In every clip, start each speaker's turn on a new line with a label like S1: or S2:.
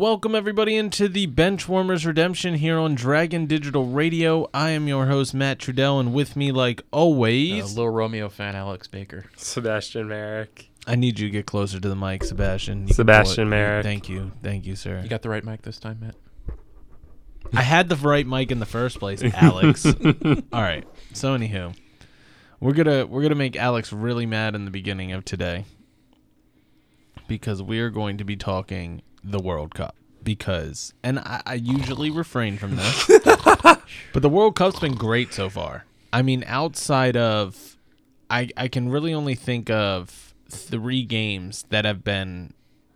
S1: Welcome everybody into the Benchwarmers Redemption here on Dragon Digital Radio. I am your host, Matt Trudell, and with me, like always...
S2: Little Romeo fan, Alex Baker.
S3: Sebastian Merrick.
S1: I need you to get closer to the mic, Sebastian.
S3: Sebastian Merrick.
S1: Thank you, sir.
S2: You got the right mic this time, Matt?
S1: I had the right mic in the first place, Alex. All right, so anywho, we're gonna make Alex really mad in the beginning of today because we're going to be talking the World Cup. And I usually refrain from this, but the World Cup's been great so far. I mean, outside of, I can really only think of 3 games that have been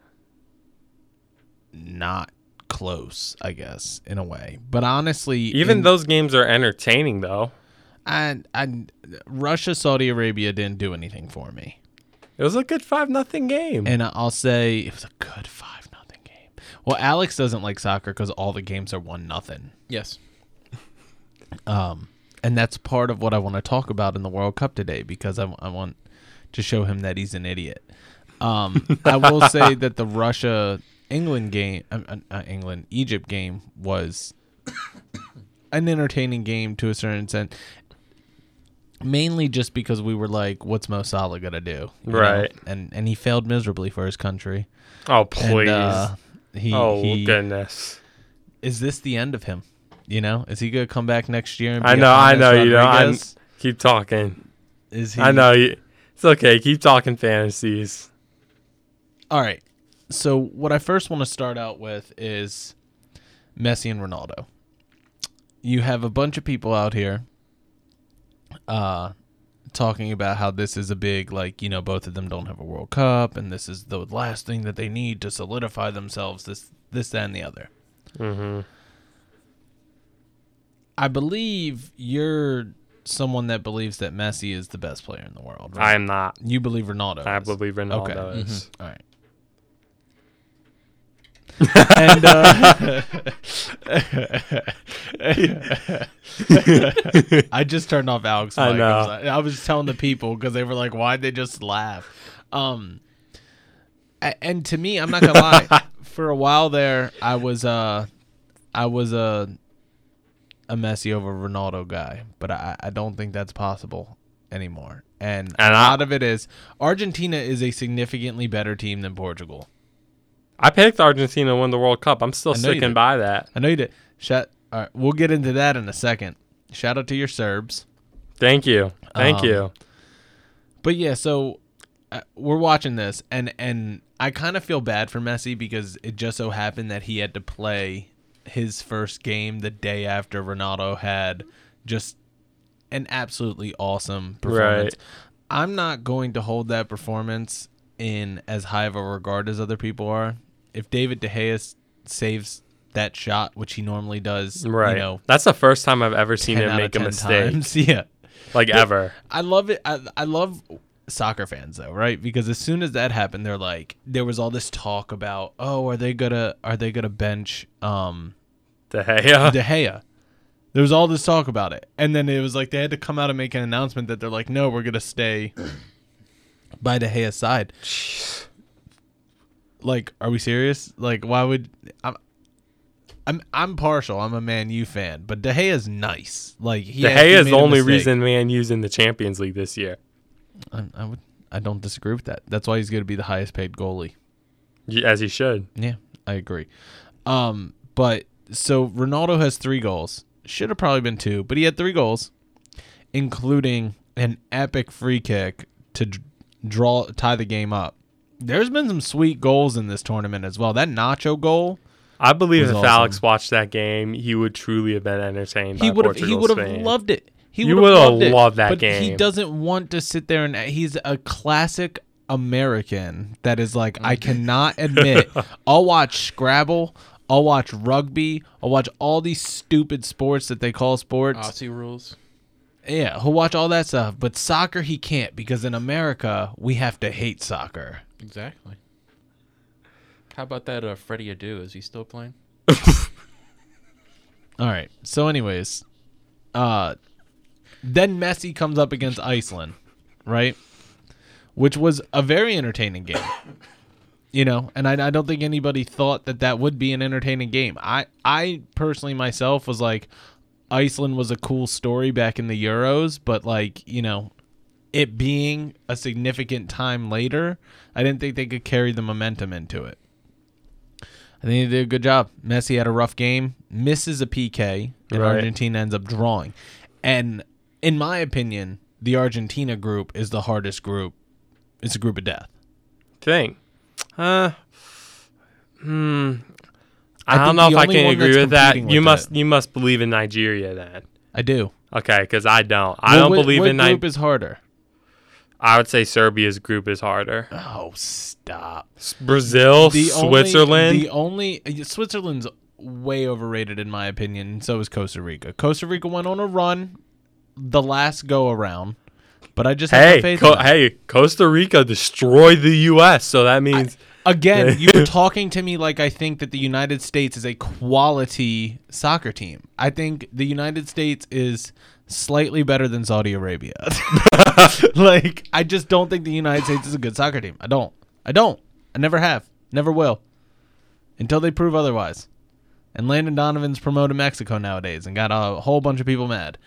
S1: not close, I guess, in a way. But honestly,
S3: even those games are entertaining, though.
S1: Russia, Saudi Arabia didn't do anything for me.
S3: It was a good 5-0 game.
S1: And I'll say it was a good 5-0 game. Well, Alex doesn't like soccer because all the games are 1-0.
S2: Yes.
S1: And that's part of what I want to talk about in the World Cup today because I want to show him that he's an idiot. I will say that the Russia-England game, Egypt game was an entertaining game to a certain extent. Mainly just because we were like, what's Mo Salah going to do?
S3: Right.
S1: And he failed miserably for his country.
S3: Oh, please.
S1: And,
S3: goodness.
S1: Is this the end of him? You know? Is he going to come back next year? And be
S3: I know. You know, keep talking.
S1: Is he?
S3: I know. It's okay. Keep talking fantasies.
S1: All right. So what I first want to start out with is Messi and Ronaldo. You have a bunch of people out here talking about how this is a big, like, you know, both of them don't have a World Cup, and this is the last thing that they need to solidify themselves, this, that, and the other.
S3: Mm-hmm.
S1: I believe you're someone that believes that Messi is the best player in the world, right?
S3: I am not.
S1: You believe Ronaldo
S3: I
S1: is.
S3: believe Ronaldo
S1: Okay.
S3: is.
S1: Mm-hmm. All right. And I just turned off Alex.
S3: I know.
S1: I was telling the people because they were like, "Why'd they just laugh?" And to me, I'm not gonna lie. For a while there, I was a Messi over Ronaldo guy, but I don't think that's possible anymore. And a lot of it is Argentina is a significantly better team than Portugal.
S3: I picked Argentina to win the World Cup. I'm still sticking by that.
S1: I know you did. All right, we'll get into that in a second. Shout out to your Serbs.
S3: Thank you. Thank you.
S1: But yeah, so we're watching this, and I kind of feel bad for Messi because it just so happened that he had to play his first game the day after Ronaldo had just an absolutely awesome performance.
S3: Right.
S1: I'm not going to hold that performance in as high of a regard as other people are. If David De Gea saves that shot, which he normally does,
S3: right?
S1: You know,
S3: that's the first time I've ever seen him make a mistake.
S1: Times. Yeah,
S3: like ever.
S1: I love it. I love soccer fans though, right? Because as soon as that happened, they're like, there was all this talk about, oh, are they gonna bench
S3: De Gea?
S1: De Gea. There was all this talk about it, and then it was like they had to come out and make an announcement that they're like, no, we're gonna stay by De Gea's side. Like, are we serious? Like, why would I'm partial. I'm a Man U fan, but De Gea's nice. Like,
S3: De Gea is the only reason Man U's in the Champions League this year.
S1: I don't disagree with that. That's why he's going to be the highest paid goalie,
S3: as he should.
S1: Yeah, I agree. But so Ronaldo has 3 goals. Should have probably been 2, but he had 3 goals, including an epic free kick to tie the game up. There's been some sweet goals in this tournament as well. That Nacho goal,
S3: I believe if
S1: awesome.
S3: Alex watched that game, he would truly have been entertained. He would have
S1: loved it.
S3: He would have loved that game.
S1: But he doesn't want to sit there and he's a classic American that is like, I cannot admit. I'll watch Scrabble. I'll watch rugby. I'll watch all these stupid sports that they call sports.
S2: Aussie rules.
S1: Yeah, he'll watch all that stuff. But soccer, he can't because in America, we have to hate soccer.
S2: Exactly. How about that Freddie Adu? Is he still playing?
S1: All right. So anyways, then Messi comes up against Iceland, right? Which was a very entertaining game. You know, and I don't think anybody thought that would be an entertaining game. I personally myself was like, Iceland was a cool story back in the Euros, but like, you know, it being a significant time later, I didn't think they could carry the momentum into it. I think they did a good job. Messi had a rough game, misses a PK, and
S3: Right.
S1: Argentina ends up drawing. And in my opinion, the Argentina group is the hardest group. It's a group of death.
S3: Thing. I
S1: think
S3: don't know
S1: the
S3: if I
S1: only
S3: can
S1: one
S3: agree
S1: that's
S3: with that.
S1: competing
S3: You
S1: with
S3: must
S1: it-
S3: you must believe in Nigeria then.
S1: I do.
S3: Okay, because I don't. I don't believe
S1: what
S3: in
S1: group is harder?
S3: I would say Serbia's group is harder.
S1: Oh, stop.
S3: Brazil, Switzerland.
S1: Switzerland's way overrated in my opinion, and so is Costa Rica. Costa Rica went on a run the last go around, but I just have no faith in them.
S3: Costa Rica destroyed the U.S., so that means
S1: Again, you were talking to me like I think that the United States is a quality soccer team. I think the United States is slightly better than Saudi Arabia. Like, I just don't think the United States is a good soccer team. I don't. I never have. Never will. Until they prove otherwise. And Landon Donovan's promoted Mexico nowadays and got a whole bunch of people mad.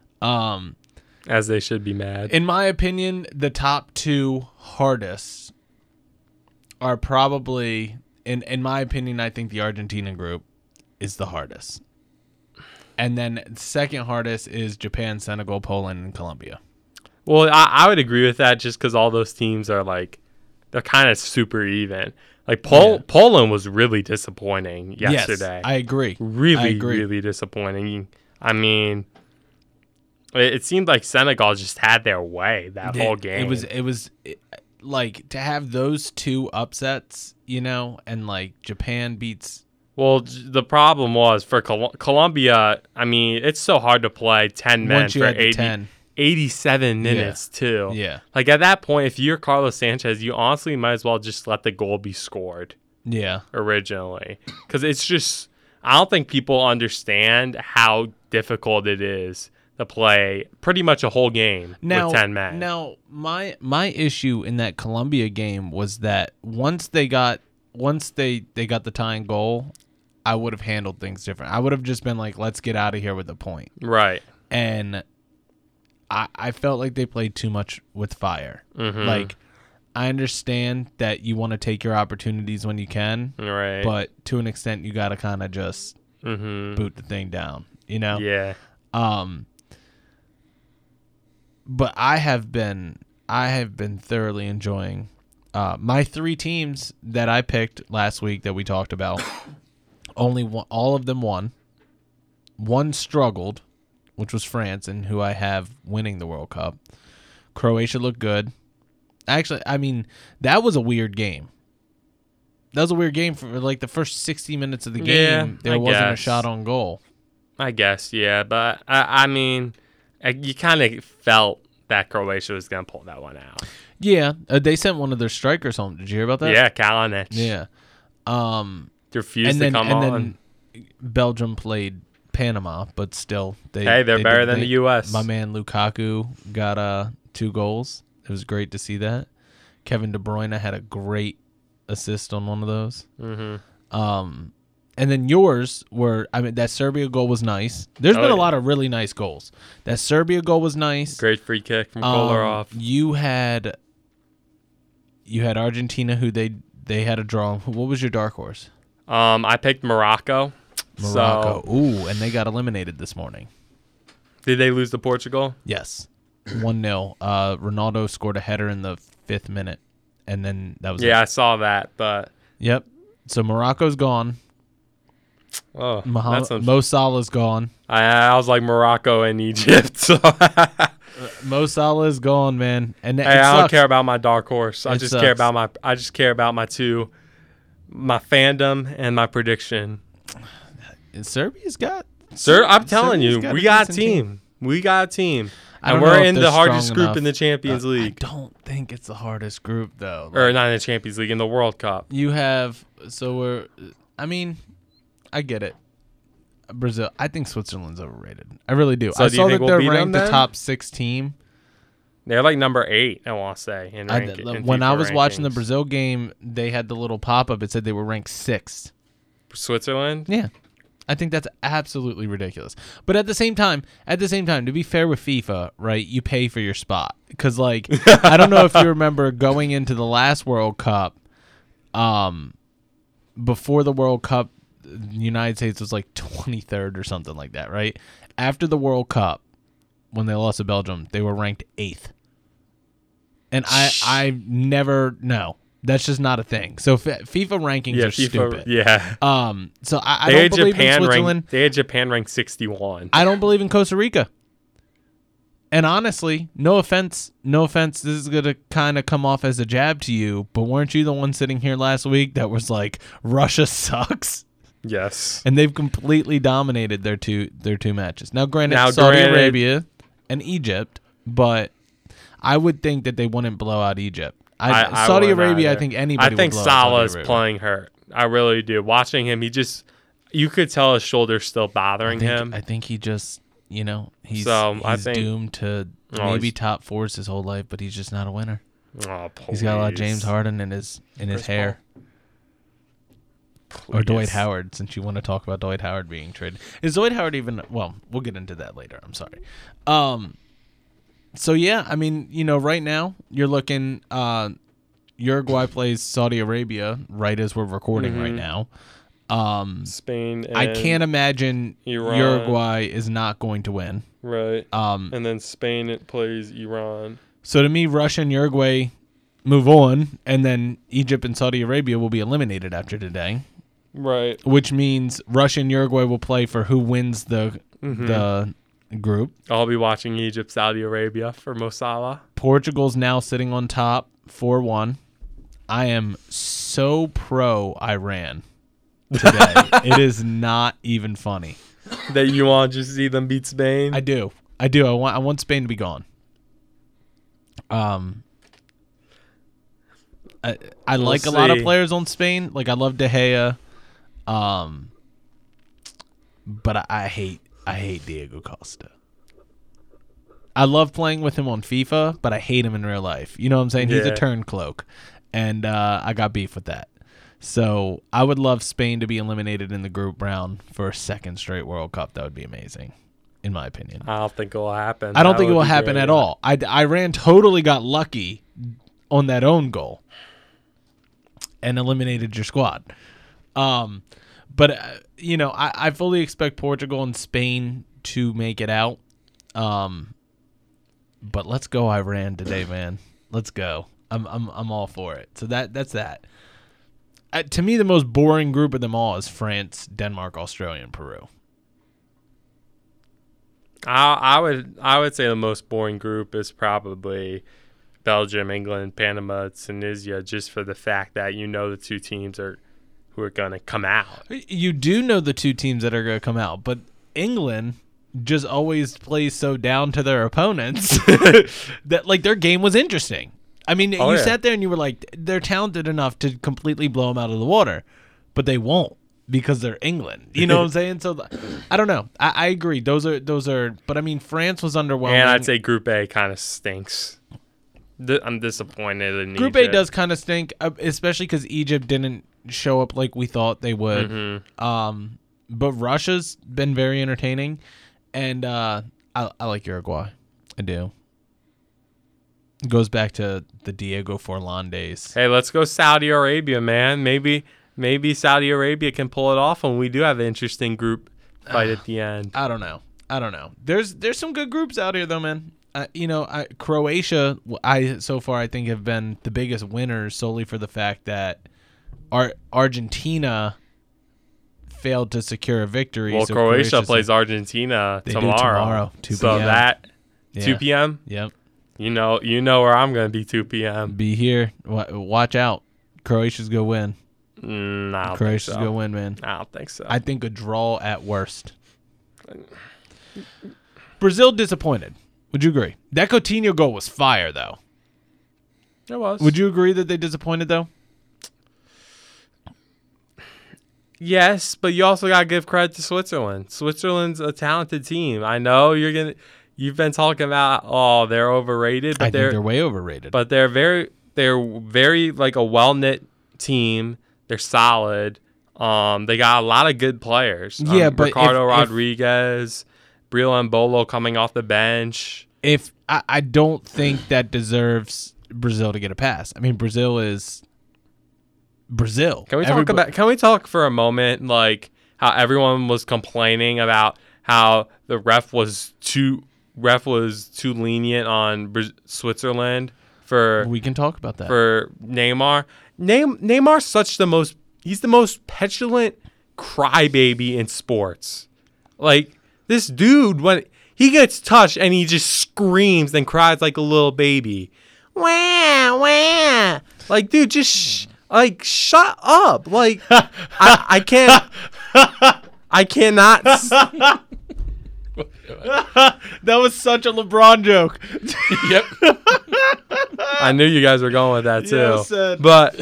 S3: as they should be mad.
S1: In my opinion, the top two hardest are probably, in my opinion, I think the Argentina group is the hardest. And then second hardest is Japan, Senegal, Poland, and Colombia.
S3: Well, I would agree with that just because all those teams are like, they're kind of super even. Like Poland was really disappointing yesterday.
S1: Yes, I agree.
S3: Really disappointing. I mean, it seemed like Senegal just had their way that whole game.
S1: It was like to have those two upsets, you know, and like Japan beats.
S3: Well, the problem was for Colombia, I mean, it's so hard to play 10 men
S1: Once you
S3: for
S1: had the 10.
S3: 87 minutes, too.
S1: Yeah.
S3: Like, at that point, if you're Carlos Sanchez, you honestly might as well just let the goal be scored
S1: Yeah.
S3: originally. Because it's just, I don't think people understand how difficult it is to play pretty much a whole game with 10 men.
S1: Now, my issue in that Colombia game was that once they got the tying goal, I would have handled things different. I would have just been like, let's get out of here with a point.
S3: Right.
S1: And I felt like they played too much with fire.
S3: Mm-hmm.
S1: Like, I understand that you want to take your opportunities when you can,
S3: Right.
S1: but to an extent, you got to kind of just boot the thing down, you know?
S3: Yeah.
S1: But I have been thoroughly enjoying my three teams that I picked last week that we talked about. All of them won. One struggled, which was France, and who I have winning the World Cup. Croatia looked good. Actually, I mean, that was a weird game. That was a weird game for like the first 60 minutes of the game.
S3: Yeah,
S1: there
S3: I
S1: wasn't a
S3: guess.
S1: shot on goal.
S3: I guess, yeah. But, I mean, you kind of felt that Croatia was going to pull that one out.
S1: Yeah, they sent one of their strikers home. Did you hear about that?
S3: Yeah, Kalinic.
S1: Yeah.
S3: Refused to come on.
S1: And then Belgium played Panama, but still,
S3: They're better than the U.S.
S1: My man Lukaku got 2 goals. It was great to see that. Kevin De Bruyne had a great assist on one of those.
S3: Mm-hmm.
S1: And then yours were, I mean, that Serbia goal was nice. There's been a lot of really nice goals. That Serbia goal was nice.
S3: Great free kick from Kolarov.
S1: You had Argentina, who they had a draw. What was your dark horse?
S3: I picked Morocco.
S1: Morocco.
S3: So,
S1: Ooh, and they got eliminated this morning.
S3: did they lose to Portugal?
S1: Yes. 1-0. Ronaldo scored a header in the 5th minute, and then that was
S3: Yeah,
S1: it.
S3: I saw that, but
S1: Yep. So Morocco's gone. Mo Salah's gone.
S3: I was like Morocco and Egypt. So
S1: Mo Salah is gone, man. And
S3: hey, I don't care about my dark horse. I
S1: It
S3: just
S1: sucks.
S3: care about my fandom and my prediction.
S1: Serbia's got.
S3: Sir, I'm telling you,
S1: Serbia's
S3: we got a
S1: decent
S3: team. We got a team.
S1: I
S3: And
S1: don't know
S3: we're
S1: if
S3: in
S1: they're
S3: the hardest
S1: strong
S3: group
S1: enough.
S3: in the Champions League.
S1: I don't think it's the hardest group though.
S3: Or not in the Champions League, in the World Cup.
S1: You have I get it. Brazil. I think Switzerland's overrated. I really do.
S3: So
S1: I
S3: do you
S1: saw
S3: think
S1: that
S3: we'll
S1: they're
S3: beat them
S1: ranked the
S3: then?
S1: top 6 team.
S3: They're like number 8, I want to say. In
S1: When I was watching the
S3: rankings.
S1: Brazil game, they had the little pop-up. It said they were ranked 6th.
S3: Switzerland?
S1: Yeah. I think that's absolutely ridiculous. But at the same time, to be fair with FIFA, right, you pay for your spot. Because, like, I don't know if you remember going into the last World Cup, before the World Cup, the United States was like 23rd or something like that, right? After the World Cup, when they lost to Belgium, they were ranked 8th. And I never, no. That's just not a thing. So FIFA rankings are stupid.
S3: Yeah.
S1: So I don't believe in Switzerland.
S3: They had Japan ranked 61.
S1: I don't believe in Costa Rica. And honestly, no offense, this is going to kind of come off as a jab to you, but weren't you the one sitting here last week that was like, Russia sucks?
S3: Yes.
S1: And they've completely dominated their two matches. Now, granted, Saudi Arabia and Egypt, but I would think that they wouldn't blow out Egypt. Saudi Arabia, I think anybody.
S3: I think
S1: would blow out
S3: Salah's
S1: Saudi Arabia.
S3: playing hurt. I really do. Watching him, you could tell his shoulder's still bothering him.
S1: I think he just, he's
S3: think-
S1: doomed to maybe top fours his whole life, but he's just not a winner.
S3: Oh, please.
S1: He's got a lot of James Harden in his hair. Or Dwight Howard, since you want to talk about Dwight Howard being traded. Is Dwight Howard even... Well, we'll get into that later. I'm sorry. So, yeah, I mean, right now, you're looking... Uruguay plays Saudi Arabia right as we're recording right now.
S3: Spain and
S1: I can't imagine
S3: Iran.
S1: Uruguay is not going to win.
S3: Right. And then Spain plays Iran.
S1: So, to me, Russia and Uruguay move on, and then Egypt and Saudi Arabia will be eliminated after today.
S3: Right.
S1: Which means Russia and Uruguay will play for who wins the group.
S3: I'll be watching Egypt, Saudi Arabia for Mo Salah.
S1: Portugal's now sitting on top, 4-1. I am so pro Iran today. It is not even funny.
S3: That you want to just see them beat Spain?
S1: I do. I want Spain to be gone. I like a lot of players on Spain. Like I love De Gea. But I hate Diego Costa. I love playing with him on FIFA, but I hate him in real life. You know what I'm saying? He's a turncloak, and I got beef with that. So I would love Spain to be eliminated in the group round for a second straight World Cup. That would be amazing, in my opinion.
S3: I don't think it will happen.
S1: I don't think it will happen at all. Iran totally got lucky on that own goal and eliminated your squad. But, I fully expect Portugal and Spain to make it out. But let's go Iran today, man. Let's go. I'm all for it. So that's that. To me, the most boring group of them all is France, Denmark, Australia, and Peru.
S3: I would say the most boring group is probably Belgium, England, Panama, Tunisia, just for the fact that the two teams who are going to come out.
S1: You do know the two teams that are going to come out, but England just always plays so down to their opponents that like their game was interesting. I mean, you sat there and you were like, they're talented enough to completely blow them out of the water, but they won't because they're England. You know what I'm saying? So I don't know. I agree. Those are. But I mean, France was underwhelming.
S3: And I'd say Group A kind of stinks. I'm disappointed in
S1: Group
S3: Egypt.
S1: A does kind of stink, especially because Egypt didn't show up like we thought they would. Mm-hmm. But Russia's been very entertaining, and I like Uruguay. I do. It goes back to the Diego Forlan days.
S3: Hey, let's go Saudi Arabia, man. Maybe Saudi Arabia can pull it off, and we do have an interesting group fight at the end.
S1: I don't know. There's some good groups out here, though, man. Croatia, so far I think have been the biggest winners solely for the fact that Argentina failed to secure a victory.
S3: Well,
S1: so
S3: Croatia plays Argentina tomorrow.
S1: 2 p.m.
S3: So that 2
S1: Yeah.
S3: p.m.
S1: Yep.
S3: You know where I'm going to be 2 p.m.
S1: Be here. Watch out. Croatia's going to win.
S3: I don't
S1: Croatia's
S3: think so.
S1: going to win, man.
S3: I don't think so.
S1: I think a draw at worst. Brazil disappointed. Would you agree? That Coutinho goal was fire, though.
S3: It was.
S1: Would you agree that they disappointed, though?
S3: Yes, but you also got to give credit to Switzerland. Switzerland's a talented team. I know you're you've been talking about, they're overrated, but
S1: I think they're way overrated.
S3: But they're very like a well-knit team. They're solid. They got a lot of good players.
S1: Yeah, but
S3: Ricardo
S1: if
S3: Rodriguez, Breel Mbolo coming off the bench.
S1: if I don't think that deserves Brazil to get a pass. I mean, Brazil is Brazil.
S3: Can we talk for a moment like how everyone was complaining about how the ref was too lenient on Switzerland for
S1: We can talk about that.
S3: for Neymar. Neymar's he's the most petulant crybaby in sports. Like this dude, when he gets touched and he just screams and cries like a little baby. Wah, wah. Like, dude, just shut up. Like, I can't. I cannot.
S1: That was such a LeBron joke.
S2: Yep.
S3: I knew you guys were going with that too.
S1: Yeah, said,
S3: but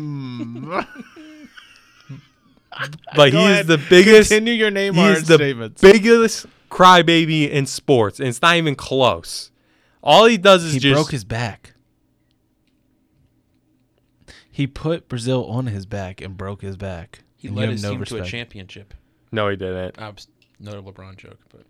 S1: Go
S3: he's
S1: ahead.
S3: the biggest.
S1: Continue your Neymar
S3: He's the
S1: statements.
S3: biggest crybaby in sports, and it's not even close. All he does is
S1: He broke his back. He put Brazil on his back and broke his back.
S2: He
S1: And you
S2: led
S1: have
S2: his
S1: no
S2: team to a
S1: respect.
S2: championship.
S3: No, he didn't.
S2: Not a LeBron joke, but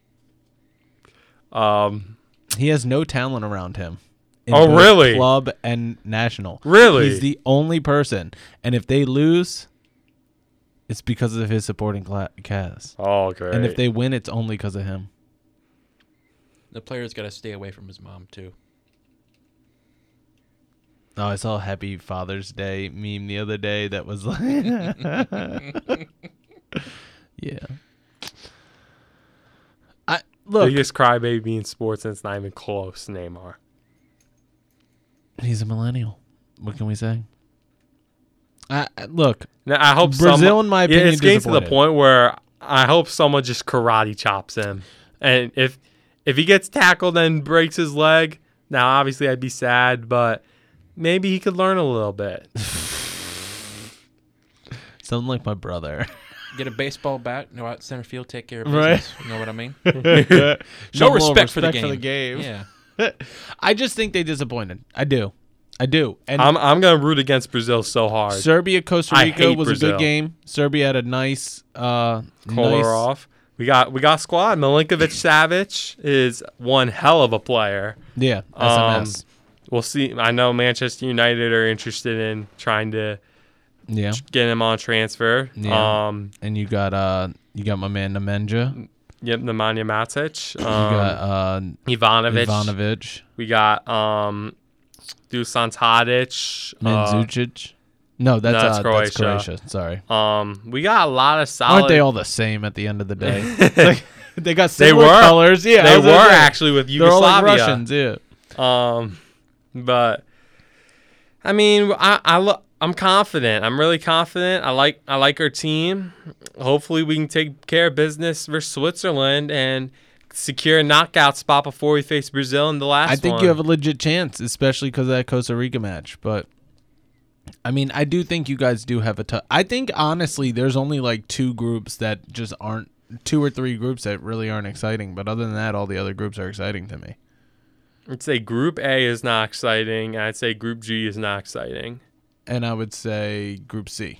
S1: He has no talent around him. In
S3: Oh,
S1: both
S3: really?
S1: Club and national.
S3: Really?
S1: He's the only person. And if they lose, it's because of his supporting cast.
S3: Oh, great.
S1: And if they win, it's only because of him.
S2: the player's got to stay away from his mom too.
S1: Oh, I saw a Happy Father's Day meme the other day that was like, yeah. Look,
S3: biggest crybaby in sports, and it's not even close. Neymar.
S1: he's a millennial. What can we say? Look,
S3: Now, I hope
S1: Brazil, in my opinion,
S3: it's getting to the
S1: disappointed.
S3: point where I hope someone just karate chops him, and if he gets tackled and breaks his leg, now obviously I'd be sad, but maybe he could learn a little bit.
S1: Something like my brother.
S2: Get a baseball bat, go out center field, take care of
S1: Right.
S2: business. You know what I mean?
S1: Show a little
S2: respect for the
S1: respect
S2: game.
S1: game.
S2: Yeah.
S1: I just think they disappointed. I do. And
S3: I'm gonna root against Brazil so hard.
S1: Serbia, Costa
S3: I
S1: Rica
S3: hate
S1: was a
S3: Brazil.
S1: good game. Serbia had a nice
S3: Kolarov. We got squad. Milinkovic Savic is one hell of a player.
S1: Yeah, SMS.
S3: We'll see. I know Manchester United are interested in trying to
S1: Yeah.
S3: get him on transfer.
S1: Yeah. And you got my man Nemanja.
S3: Yep, Nemanja Matic.
S1: You got
S3: Ivanovic.
S1: Ivanovic.
S3: We got Dusan Tadic.
S1: Mandzukic. No, that's
S3: Croatia.
S1: Croatia. Sorry.
S3: We got a lot of solid.
S1: Aren't they all the same at the end of the day? They got
S3: They
S1: similar
S3: were.
S1: colors. Yeah,
S3: They
S1: I was gonna
S3: were
S1: say.
S3: actually with
S1: They're all like
S3: Yugoslavia.
S1: Russians. Yeah.
S3: But I mean, I'm confident. I'm really confident. I like our team. Hopefully, we can take care of business versus Switzerland and secure a knockout spot before we face Brazil in the last one.
S1: I think you have a legit chance, especially because of that Costa Rica match. But I mean, I do think you guys do have a tough. I think honestly, there's only like two groups that just aren't 2 or 3 groups that really aren't exciting. But other than that, all the other groups are exciting to me.
S3: I'd say Group A is not exciting. I'd say Group G is not exciting.
S1: And I would say Group C.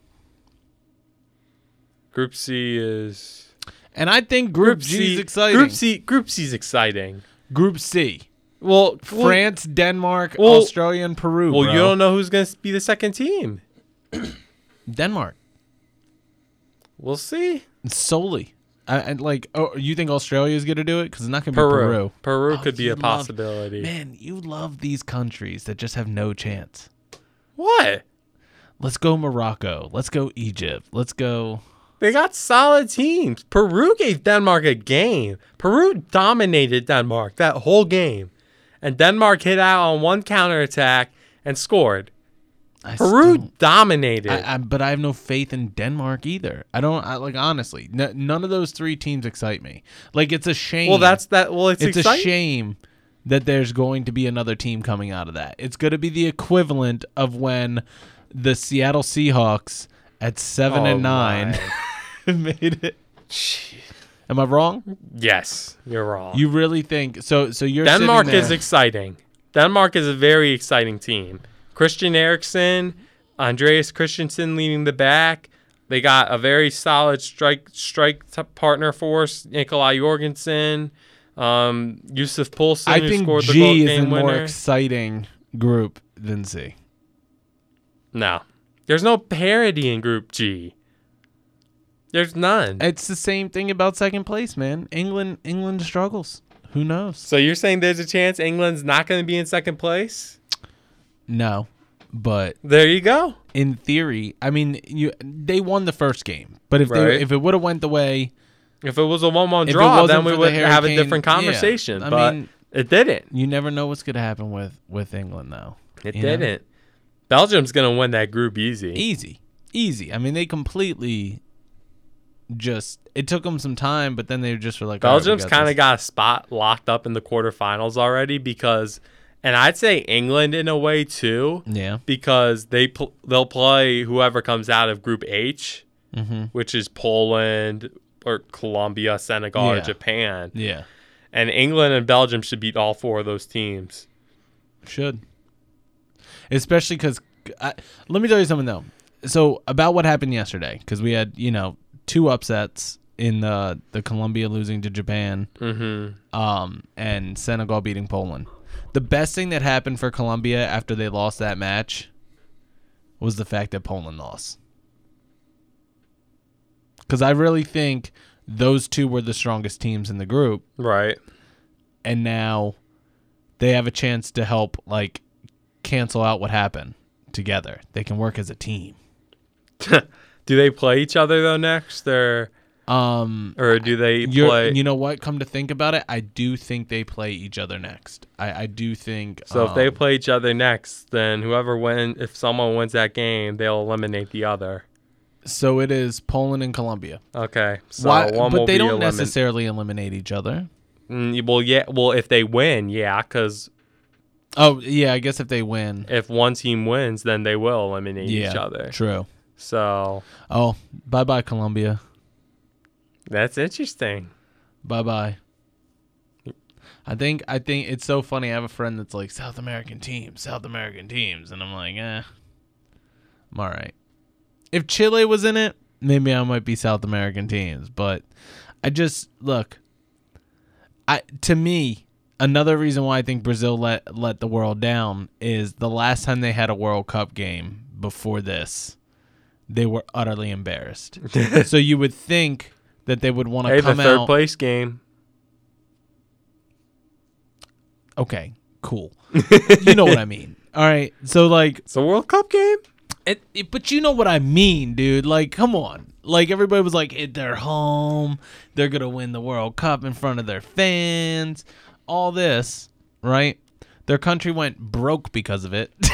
S3: Group C is.
S1: And I think Group G is exciting.
S3: Group C is exciting.
S1: Group C.
S3: Well,
S1: France, Denmark,
S3: well-
S1: Australia, and Peru.
S3: Well,
S1: bro.
S3: you don't know who's going to be the second team.
S1: Denmark.
S3: We'll see.
S1: Solely. And like, oh, you think Australia is going to do it? Because it's not going to be Peru.
S3: Peru
S1: Oh,
S3: could be
S1: you
S3: a
S1: love-
S3: possibility.
S1: Man, you love these countries that just have no chance.
S3: What?
S1: Let's go Morocco. Let's go Egypt. Let's go.
S3: They got solid teams. Peru gave Denmark a game. Peru dominated Denmark that whole game. And Denmark hit out on one counterattack and scored. Peru dominated.
S1: But I have no faith in Denmark either. Like, honestly, none of those 3 teams excite me. Like, it's a shame.
S3: Well, that's that. Well, it's
S1: a
S3: exciting.
S1: shame that there's going to be another team coming out of that. It's going to be the equivalent of when the Seattle Seahawks at 7 and 9 made it. Am I wrong?
S3: Yes, you're wrong.
S1: You really think so? So you're
S3: Denmark
S1: sitting
S3: is
S1: there,
S3: exciting. Denmark is a very exciting team. Christian Eriksen, Andreas Christensen leading the back. They got a very solid strike partner force. Nikolai Jorgensen, Yusuf Poulsen,
S1: I
S3: who
S1: think
S3: scored the
S1: G is a
S3: game
S1: more
S3: winner.
S1: exciting group than C.
S3: No, there's no parity in Group G. There's none.
S1: It's the same thing about second place, man. England struggles. Who knows?
S3: So you're saying there's a chance England's not going to be in second place?
S1: No, but
S3: There you go.
S1: in theory, I mean, they won the first game, but if
S3: Right.
S1: if it would have went the way,
S3: If it was a 1-1
S1: If it
S3: draw,
S1: wasn't
S3: then we
S1: for the
S3: would have a
S1: hurricane,
S3: different
S1: yeah.
S3: conversation.
S1: I
S3: but
S1: mean,
S3: it didn't.
S1: you never know what's gonna happen with England, though.
S3: It
S1: You know?
S3: didn't. Belgium's going to win that group easy.
S1: Easy. I mean, they completely just. It took them some time, but then they just were like,
S3: Belgium's
S1: all right,
S3: kind
S1: we
S3: of got a spot locked up in the quarterfinals already because, and I'd say England in a way too,
S1: got this. Yeah.
S3: because they'll play whoever comes out of Group H,
S1: Mm-hmm.
S3: which is Poland or Colombia, Senegal, or
S1: Yeah.
S3: Japan.
S1: Yeah.
S3: And England and Belgium should beat all four of those teams.
S1: Should. Especially because, let me tell you something though. So about what happened yesterday, because we had 2 upsets in the Colombia losing to Japan, and Senegal beating Poland. The best thing that happened for Colombia after they lost that match was the fact that Poland lost. Because I really think those two were the strongest teams in the group,
S3: Right.
S1: and now they have a chance to help cancel out what happened together. They can work as a team.
S3: Do they play each other though next, or do they play?
S1: You know what? Come to think about it, I do think they play each other next. I do think.
S3: So if they play each other next, then if someone wins that game, they'll eliminate the other.
S1: So it is Poland and Colombia.
S3: Okay. So
S1: Why?
S3: one
S1: But
S3: will
S1: they
S3: be
S1: don't necessarily eliminate each other.
S3: Well, yeah. Well, if they win, yeah, because
S1: Oh yeah, I guess if they win,
S3: if one team wins, then they will eliminate each other.
S1: True.
S3: So
S1: Oh, bye Colombia.
S3: that's interesting.
S1: Bye. I think it's so funny. I have a friend that's like South American teams, and I'm like, I'm all right. If Chile was in it, maybe I might be South American teams, but I just look. To me, another reason why I think Brazil let the world down is the last time they had a World Cup game before this, they were utterly embarrassed. So you would think that they would want to come
S3: the third
S1: out.
S3: place game.
S1: Okay, cool. You know what I mean. All right. So
S3: It's a World Cup game.
S1: but you know what I mean, dude. Come on. Everybody was like, they're home. They're going to win the World Cup in front of their fans. All this, right? Their country went broke because of it.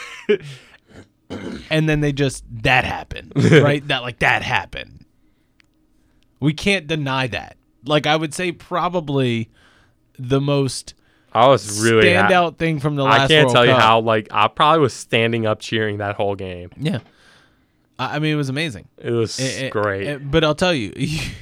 S1: And then that happened, right? That happened. We can't deny that. I would say probably the most
S3: I was really
S1: standout thing from the last
S3: I can't
S1: World
S3: tell you
S1: Cup.
S3: how I probably was standing up cheering that whole game.
S1: Yeah. I mean, it was amazing.
S3: It was great.
S1: But I'll tell you,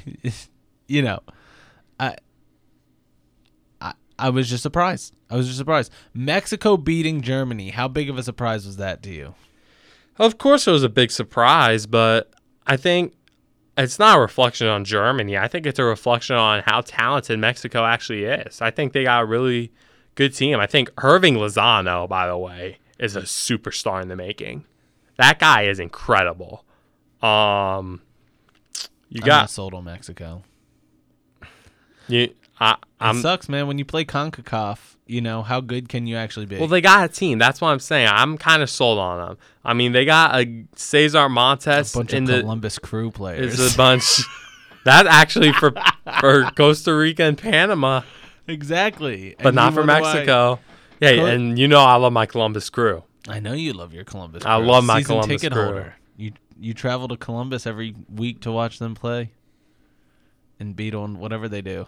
S1: I was just surprised. Mexico beating Germany. How big of a surprise was that to you?
S3: Of course, it was a big surprise, but I think it's not a reflection on Germany. I think it's a reflection on how talented Mexico actually is. I think they got a really good team. I think Irving Lozano, by the way, is a superstar in the making. That guy is incredible.
S1: I'm not sold on Mexico. It sucks, man. When you play CONCACAF, how good can you actually be?
S3: Well, they got a team. That's what I'm saying. I'm kind of sold on them. I mean, they got a Cesar Montes.
S1: A bunch of Columbus Crew players.
S3: It's a bunch. That's actually for Costa Rica and Panama.
S1: Exactly.
S3: But not for Mexico. Yeah, and I love my Columbus Crew.
S1: I know you love your Columbus Crew.
S3: I love my
S1: Season
S3: Columbus
S1: ticket
S3: Crew.
S1: holder. You travel to Columbus every week to watch them play and beat on whatever they do.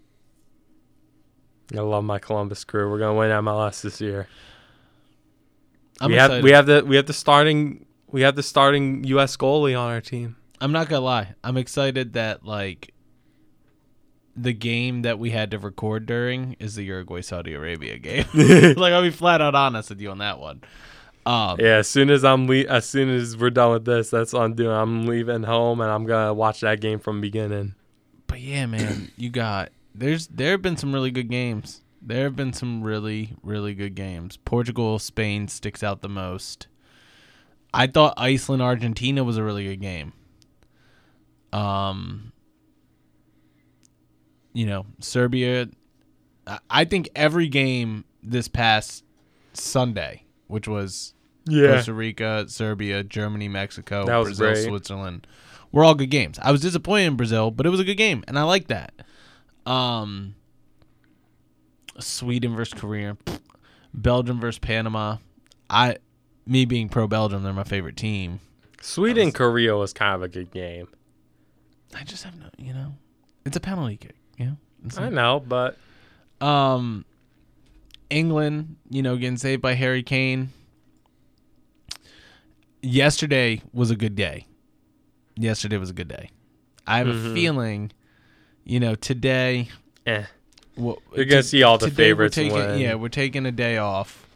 S3: I love my Columbus Crew. We're gonna win MLS this year.
S1: I'm
S3: we
S1: excited.
S3: have the starting US goalie on our team.
S1: I'm not gonna lie. I'm excited that the game that we had to record during is the Uruguay Saudi Arabia game. Like, I'll be flat out honest with you on that one.
S3: Yeah, as soon as we're done with this, that's what I'm doing. I'm leaving home and I'm gonna watch that game from beginning.
S1: But yeah, man, there have been some really good games. There have been some really, really good games. Portugal, Spain sticks out the most. I thought Iceland, Argentina was a really good game. Serbia. I think every game this past Sunday, which was Costa Rica, Serbia, Germany, Mexico, Brazil,
S3: great.
S1: Switzerland, were all good games. I was disappointed in Brazil, but it was a good game, and I like that. Sweden versus Korea, Belgium versus Panama. Me being pro Belgium, they're my favorite team.
S3: Sweden Korea was kind of a good game.
S1: I just have it's a penalty kick.
S3: I know, but
S1: England, getting saved by Harry Kane. Yesterday was a good day. I have a feeling, today.
S3: You're gonna see all the favorites win.
S1: Yeah, we're taking a day off.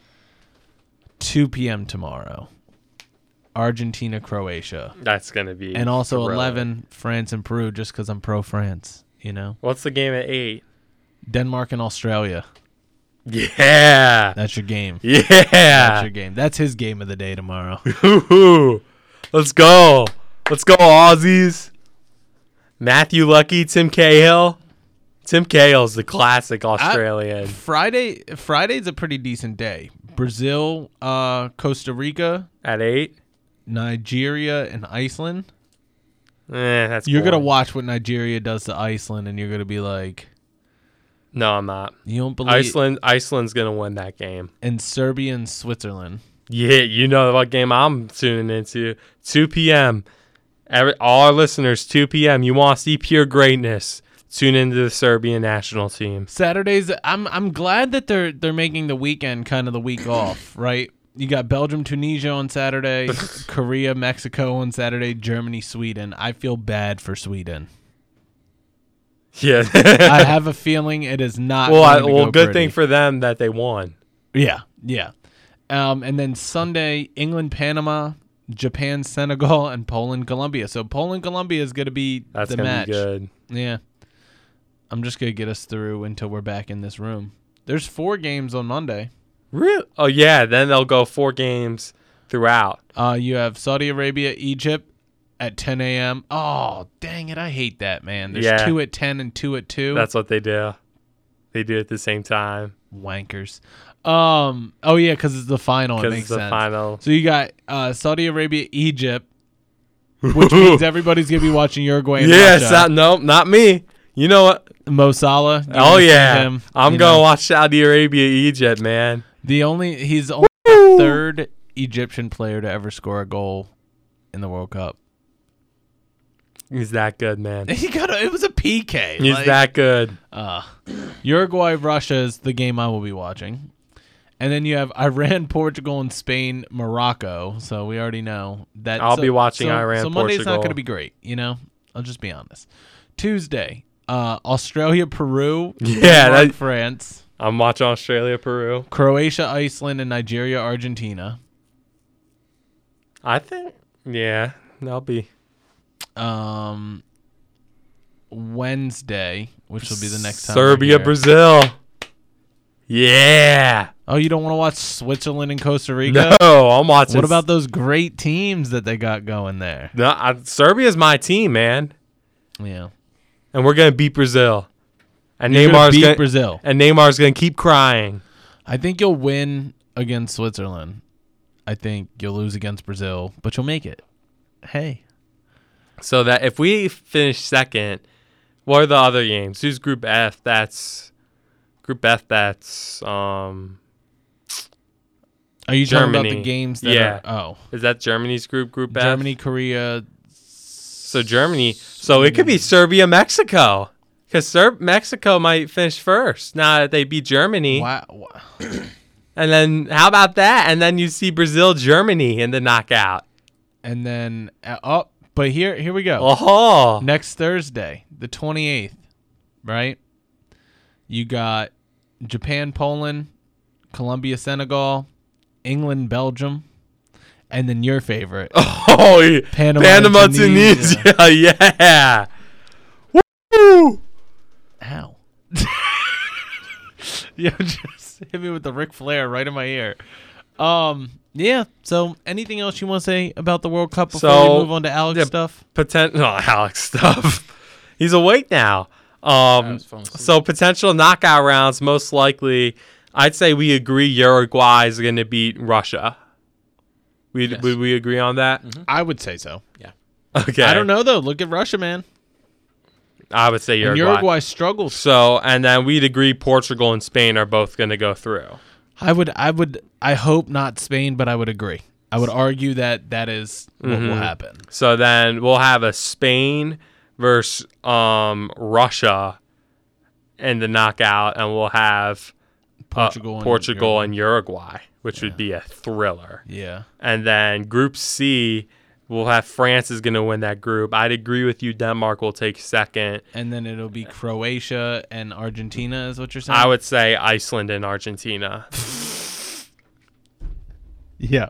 S1: 2 p.m. tomorrow. Argentina, Croatia.
S3: That's gonna be.
S1: And also
S3: thrilling.
S1: 11, France and Peru, just because I'm pro France.
S3: What's the game at 8?
S1: Denmark and Australia.
S3: Yeah.
S1: That's your game.
S3: Yeah.
S1: That's your game. That's his game of the day tomorrow.
S3: Let's go. Let's go, Aussies. Matthew Lucky, Tim Cahill. Tim Cahill's the classic Australian.
S1: Friday's a pretty decent day. Brazil, Costa Rica.
S3: At 8?
S1: Nigeria and Iceland.
S3: That's
S1: You're
S3: boring.
S1: going to watch what Nigeria does to Iceland, and you're going to be like...
S3: No, I'm not.
S1: You don't believe...
S3: Iceland's going to win that game.
S1: And Serbia and Switzerland.
S3: Yeah, you know what game I'm tuning into. 2 p.m. All our listeners, 2 p.m. You want to see pure greatness. Tune into the Serbian national team.
S1: Saturdays, I'm glad that they're making the weekend kind of the week off, right? You got Belgium, Tunisia on Saturday, Korea, Mexico on Saturday, Germany, Sweden. I feel bad for Sweden.
S3: Yeah.
S1: I have a feeling it is not.
S3: Good
S1: pretty.
S3: thing for them that they won.
S1: Yeah. And then Sunday, England, Panama, Japan, Senegal, and Poland, Colombia. So Poland, Colombia is going to be the match.
S3: That's going to be good.
S1: Yeah. I'm just going to get us through until we're back in this room. There's 4 games on Monday.
S3: Really? Oh, yeah. Then they'll go 4 games throughout.
S1: You have Saudi Arabia, Egypt at 10 a.m. Oh, dang it. I hate that, man. There's 2 at 10 and 2 at 2.
S3: That's what they do. They do it at the same time.
S1: Wankers. Oh, yeah, because it's the final. It makes
S3: it's the
S1: sense.
S3: final.
S1: So you got Saudi Arabia, Egypt, which means everybody's going to be watching Uruguay and Russia.
S3: No, not me. You know what?
S1: Mo Salah.
S3: Oh, yeah. I'm going to watch Saudi Arabia, Egypt, man.
S1: He's only the 3rd Egyptian player to ever score a goal in the World Cup.
S3: He's that good, man.
S1: It was a PK.
S3: He's that good.
S1: Uruguay, Russia is the game I will be watching. And then you have Iran, Portugal, and Spain, Morocco. So we already know that.
S3: I'll be watching Iran,
S1: So Monday's
S3: Portugal.
S1: not going to be great, I'll just be honest. Tuesday, Australia, Peru, Denmark, France.
S3: I'm watching Australia, Peru.
S1: Croatia, Iceland, and Nigeria, Argentina.
S3: I think, that'll be.
S1: Wednesday, which will be the next time.
S3: Serbia, Brazil. Yeah.
S1: Oh, you don't want to watch Switzerland and Costa Rica?
S3: No, I'm watching.
S1: What about those great teams that they got going there?
S3: No, Serbia's my team, man.
S1: Yeah.
S3: And we're gonna beat Brazil. And
S1: You're
S3: Neymar's
S1: gonna beat
S3: gonna
S1: Brazil.
S3: And Neymar's gonna keep crying.
S1: I think you'll win against Switzerland. I think you'll lose against Brazil, but you'll make it. Hey.
S3: So that if we finish second, what are the other games? Who's Group F? Group F. That's
S1: Are you talking about the games that are? Oh,
S3: is that Germany's group? Group F.
S1: Germany, Korea.
S3: So Germany. So it could be Serbia, Mexico, because Mexico might finish first. Now that they beat Germany.
S1: Wow.
S3: And then how about that? And then you see Brazil, Germany in the knockout.
S1: And then but here we go.
S3: Oh.
S1: Next Thursday, the 28th, right? You got Japan, Poland, Colombia, Senegal, England, Belgium, and then your favorite,
S3: Oh, yeah. Panama, Tunisia. Yeah. Woo!
S1: Ow. Yo, just hit me with the Ric Flair right in my ear. Yeah. So, anything else you want to say about the World Cup before we move on to Alex stuff?
S3: Alex stuff. He's awake now.
S2: was falling asleep.
S3: So potential knockout rounds, most likely, I'd say we agree Uruguay is going to beat Russia.
S2: Yes.
S3: Would we agree on that?
S1: I would say so.
S2: Yeah.
S3: Okay.
S1: I don't know though. Look at Russia, man.
S3: I would say
S1: And
S3: Uruguay.
S1: Uruguay struggles.
S3: So, and then we'd agree Portugal and Spain are both going to go through.
S1: I hope not Spain, but I would agree. I would argue that is what will happen.
S3: So then we'll have a Spain versus Russia in the knockout, and we'll have
S1: Portugal
S3: and Uruguay, which would be a thriller.
S1: Yeah.
S3: And then Group C, we'll have France is going to win that group. I'd agree with you. Denmark will take second.
S1: And then it'll be Croatia and Argentina is what you're saying?
S3: I would say Iceland and Argentina.
S1: Yeah.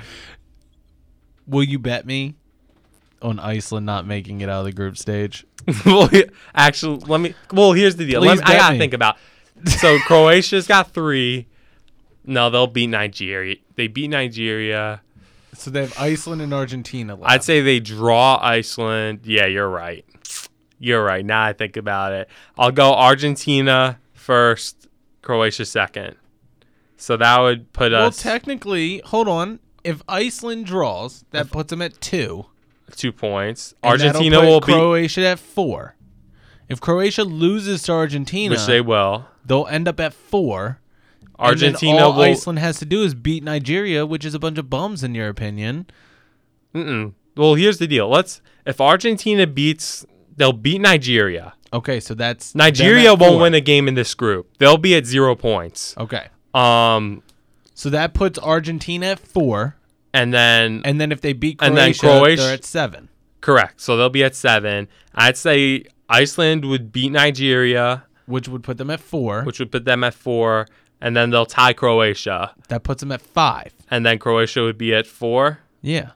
S1: Will you bet me on Iceland not making it out of the group stage?
S3: Well, actually, here's the deal.
S1: Please
S3: I
S1: bet
S3: got to
S1: me.
S3: think about. So Croatia's got 3. No, they'll beat Nigeria. They beat Nigeria.
S1: So they have Iceland and Argentina left.
S3: I'd say they draw Iceland. Yeah, you're right. You're right. Now I think about it. I'll go Argentina first, Croatia second. So that would put
S1: Well,
S3: us
S1: technically, hold on. If Iceland draws, that puts them at 2.
S3: 2 points.
S1: And that'll
S3: Argentina
S1: put
S3: will beat,
S1: Croatia at 4. If Croatia loses to Argentina,
S3: which they will.
S1: they'll end up at 4.
S3: Argentina
S1: and then all
S3: will.
S1: Iceland has to do is beat Nigeria, which is a bunch of bums in your opinion.
S3: Well, here's the deal. If Argentina beats, they'll beat Nigeria.
S1: Okay, so that's
S3: Nigeria
S1: them at
S3: won't
S1: 4.
S3: win a game in this group. They'll be at 0 points.
S1: Okay,
S3: Um,
S1: so that puts Argentina at 4,
S3: and then
S1: and then if they beat
S3: And
S1: Croatia,
S3: then Croatia-
S1: they're at 7.
S3: correct. So they'll be at 7. I'd say Iceland would beat Nigeria,
S1: Which would put them at 4.
S3: which would put them at 4, and then they'll tie Croatia,
S1: That puts them at 5.
S3: and then Croatia would be at 4.
S1: Yeah.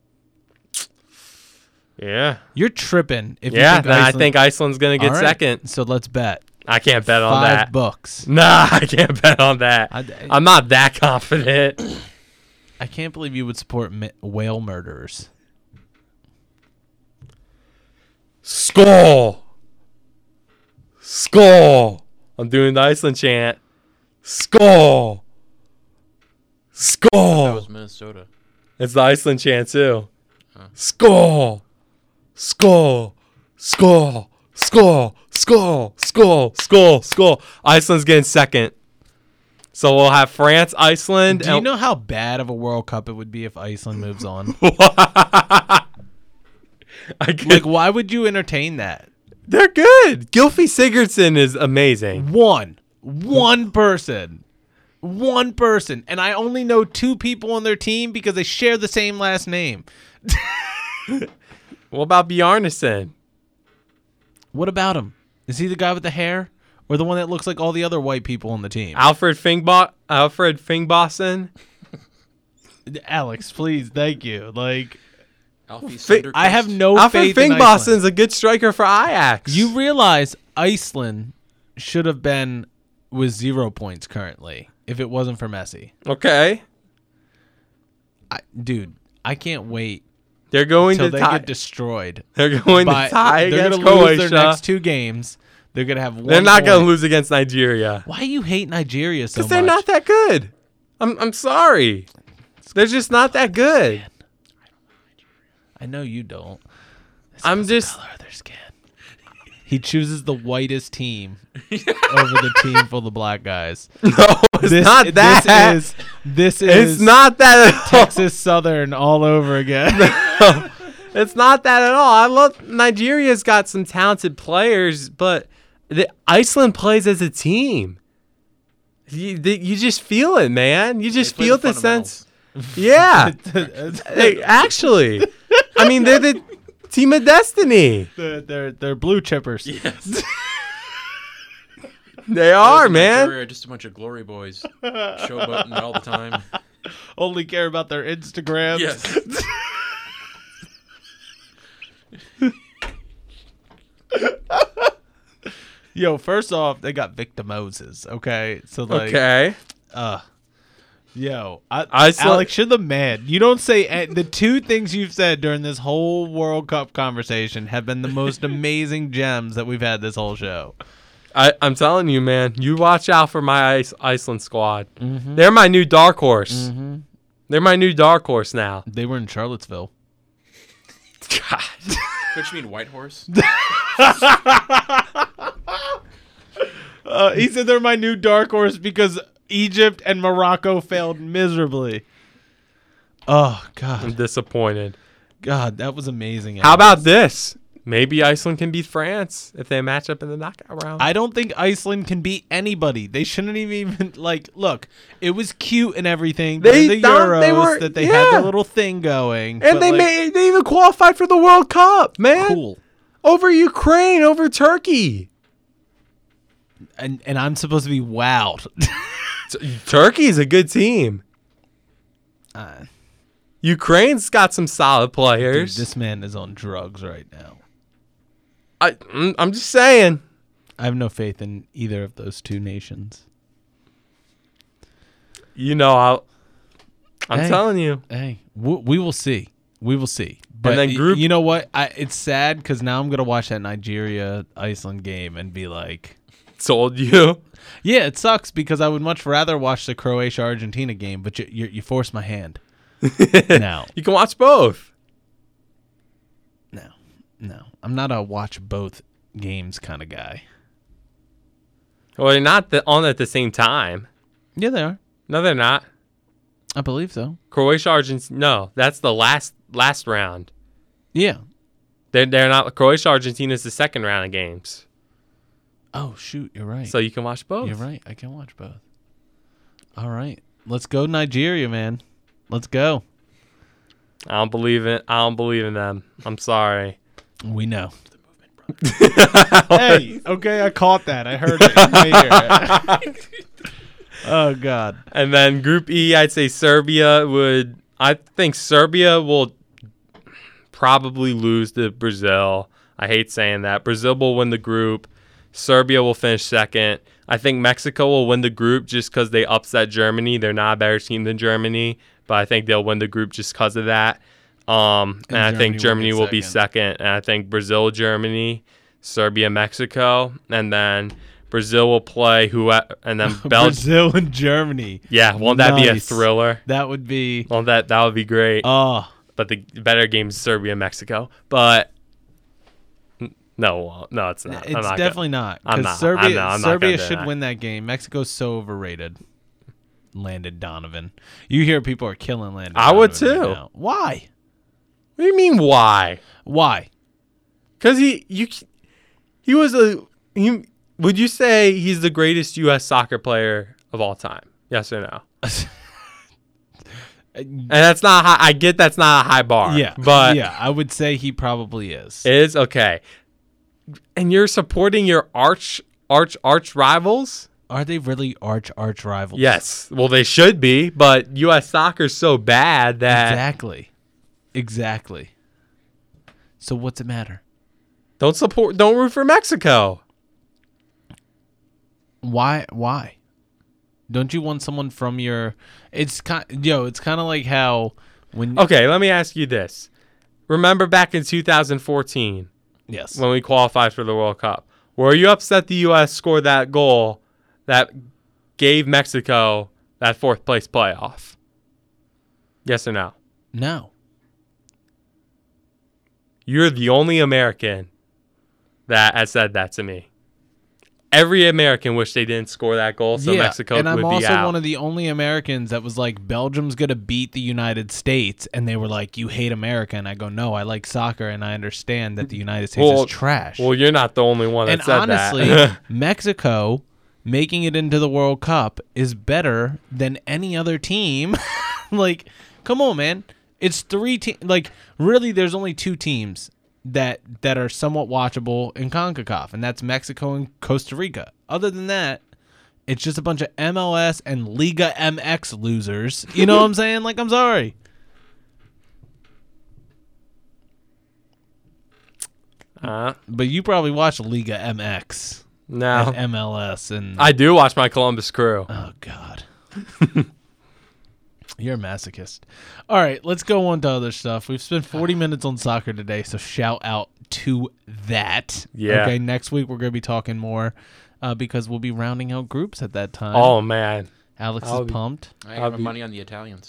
S3: Yeah.
S1: You're tripping. If you
S3: Yeah,
S1: think
S3: then I
S1: Iceland,
S3: think Iceland's going to get
S1: All right,
S3: second.
S1: So let's bet.
S3: I can't bet on that.
S1: $5.
S3: Nah, I can't bet on that. I'm not that confident.
S1: I can't believe you would support whale murderers.
S3: Skull. Skull. I'm doing the Iceland chant. Skull.
S2: That
S3: Skull.
S2: was Minnesota.
S3: It's the Iceland chant too. Skull. Skull. Skull. Skull. Skull. Skull. Skull. Skull. Iceland's getting second. So we'll have France, Iceland.
S1: Do you know how bad of a World Cup it would be if Iceland moves on? Like, why would you entertain that?
S3: They're good. Gylfi Sigurdsson is amazing.
S1: One person. One person. And I only know 2 people on their team because they share the same last name.
S3: What about Bjarnason?
S1: What about him? Is he the guy with the hair? Or the one that looks like all the other white people on the team?
S3: Alfred Finnbogason?
S1: Alex, please, thank you. Like,
S2: Alfie
S1: I have no
S3: Alfred
S1: faith in Iceland.
S3: Finnbogason's a good striker for Ajax.
S1: You realize Iceland should have been with 0 points currently if it wasn't for Messi.
S3: Okay.
S1: Dude, I can't wait
S3: They're going
S1: until
S3: to
S1: they
S3: tie.
S1: get destroyed.
S3: They're going to tie
S1: They're
S3: against
S1: gonna lose
S3: Croatia.
S1: their next 2 games. They're gonna have 1
S3: They're not going to
S1: point.
S3: lose against Nigeria.
S1: Why do you hate Nigeria so much?
S3: Because they're not that good. I'm sorry. They're just not that good.
S1: I know you don't.
S3: I'm
S1: It's the
S3: just-
S1: color of their skin. He chooses the whitest team over the team full of black guys.
S3: No, it's not that.
S1: This
S3: It's
S1: is
S3: not that at all.
S1: Texas Southern all over again.
S3: It's not that at all. I love Nigeria's got some talented players, but Iceland plays as a team. You just feel it, man. You just feel the sense. Yeah. Hey, actually, I mean, they're the team of destiny.
S1: They're blue chippers.
S2: Yes.
S3: They are, man.
S2: Nigeria are just a bunch of glory boys showboating all the time.
S1: Only care about their Instagrams.
S2: Yes.
S1: Yo, first off, they got Victor Moses. Okay, so like,
S3: Okay.
S1: yo,
S3: Iceland-
S1: Alex, you're the man. You don't say the two things you've said during this whole World Cup conversation have been the most amazing gems that we've had this whole show.
S3: I'm telling you, man. You watch out for my Iceland squad.
S1: Mm-hmm.
S3: They're my new dark horse.
S1: Mm-hmm.
S3: They're my new dark horse now.
S1: They were in Charlottesville.
S3: God.
S2: Don't you mean White Horse?
S1: He said they're my new dark horse because Egypt and Morocco failed miserably. Oh
S3: I'm
S1: God,
S3: disappointed.
S1: God, that was amazing.
S3: How
S1: Alex.
S3: about this? Maybe Iceland can beat France if they match up in the knockout round.
S1: I don't think Iceland can beat anybody. They shouldn't even like. Look, it was cute and everything.
S3: They
S1: the
S3: thought
S1: Euros
S3: they were-
S1: that they
S3: yeah.
S1: had their little thing going,
S3: and
S1: but,
S3: they
S1: like,
S3: they even qualified for the World Cup, man.
S1: cool.
S3: Over Ukraine, over Turkey.
S1: And I'm supposed to be wowed.
S3: Turkey's a good team. Ukraine's got some solid
S1: Dude,
S3: players.
S1: this man is on drugs right now.
S3: I'm just saying.
S1: I have no faith in either of those two nations.
S3: You know, I'm
S1: Hey.
S3: telling you.
S1: Hey, we will see. We will see. But
S3: then group-
S1: you know what? It's sad because now I'm gonna watch that Nigeria-Iceland game and be like,
S3: Told you.
S1: yeah, it sucks because I would much rather watch the Croatia-Argentina game, but you forced my hand. No,
S3: You can watch both.
S1: no, I'm not a watch both games kind of guy.
S3: Well, they're not on at the same time.
S1: Yeah, they are.
S3: No, they're not.
S1: I believe so.
S3: Croatia, Argentina. No, that's the last round.
S1: Yeah.
S3: They're not. Croatia, Argentina is the second round of games.
S1: Oh shoot, you're right.
S3: So you can watch both.
S1: You're right. I can watch both. All right, let's go Nigeria, man. Let's go.
S3: I don't believe it. I don't believe in them. I'm sorry.
S1: We know. Hey, okay, I caught that. I heard it. In my ear. Oh God.
S3: And then Group E, I'd say Serbia would. I think Serbia will probably lose to Brazil. I hate saying that. Brazil will win the group. Serbia will finish second. I think Mexico will win the group just because they upset Germany. They're not a better team than Germany, but I think they'll win the group just because of that. And I think Germany will be second. And I think Brazil, Germany, Serbia, Mexico, and then Brazil will play and then Belgium.
S1: Brazil and Germany.
S3: Yeah, won't that be a
S1: Nice.
S3: thriller?
S1: That would be.
S3: Well, that would be great.
S1: Oh,
S3: But the better game is Serbia and Mexico. But no, it's not.
S1: it's definitely not.
S3: I'm
S1: Because
S3: not-
S1: Serbia,
S3: I'm not
S1: Serbia
S3: gonna do
S1: should
S3: that.
S1: win that game. Mexico's so overrated. Landon Donovan. You hear people are killing Landon.
S3: I would
S1: Donovan right
S3: too.
S1: now. Why?
S3: What do you mean why?
S1: Why?
S3: Because he was would you say he's the greatest U.S. soccer player of all time? Yes or no? And that's not high. I get that's not a high bar.
S1: Yeah,
S3: but
S1: yeah, I would say he probably is.
S3: it is okay. And you're supporting your arch rivals?
S1: Are they really arch rivals?
S3: Yes. Well, they should be, but U.S. soccer's so bad that
S1: Exactly. So what's it matter?
S3: don't root for Mexico.
S1: Why? Don't you want someone from your? It's kind of like how when.
S3: Okay, let me ask you this. Remember back in 2014
S1: Yes.
S3: when we qualified for the World Cup? Were you upset the U.S. scored that goal that gave Mexico that fourth place playoff? Yes or no?
S1: No.
S3: You're the only American that has said that to me. Every American wished they didn't score that goal so Mexico
S1: and I'm
S3: would be
S1: also
S3: out.
S1: one of the only Americans that was like, Belgium's gonna beat the United States, and they were like, you hate America, and I go, no, I like soccer, and I understand that the United States is trash.
S3: Well, you're not the only one that
S1: and
S3: said
S1: honestly,
S3: that.
S1: Mexico making it into the World Cup is better than any other team. Like, come on, man. It's 3 teams. Like, really, there's only 2 teams that are somewhat watchable in CONCACAF, and that's Mexico and Costa Rica. Other than that, it's just a bunch of MLS and Liga MX losers. You know what I'm saying? Like, I'm sorry. But you probably watch Liga MX.
S3: No.
S1: And MLS. And
S3: I do watch my Columbus Crew.
S1: oh, God. You're a masochist. All right, let's go on to other stuff. We've spent 40 minutes on soccer today, so shout out to that.
S3: Yeah.
S1: Okay, next week we're going to be talking more because we'll be rounding out groups at that time.
S3: Oh, man.
S1: Alex
S3: I'll
S1: is
S3: be-
S1: pumped.
S2: I have money on the Italians.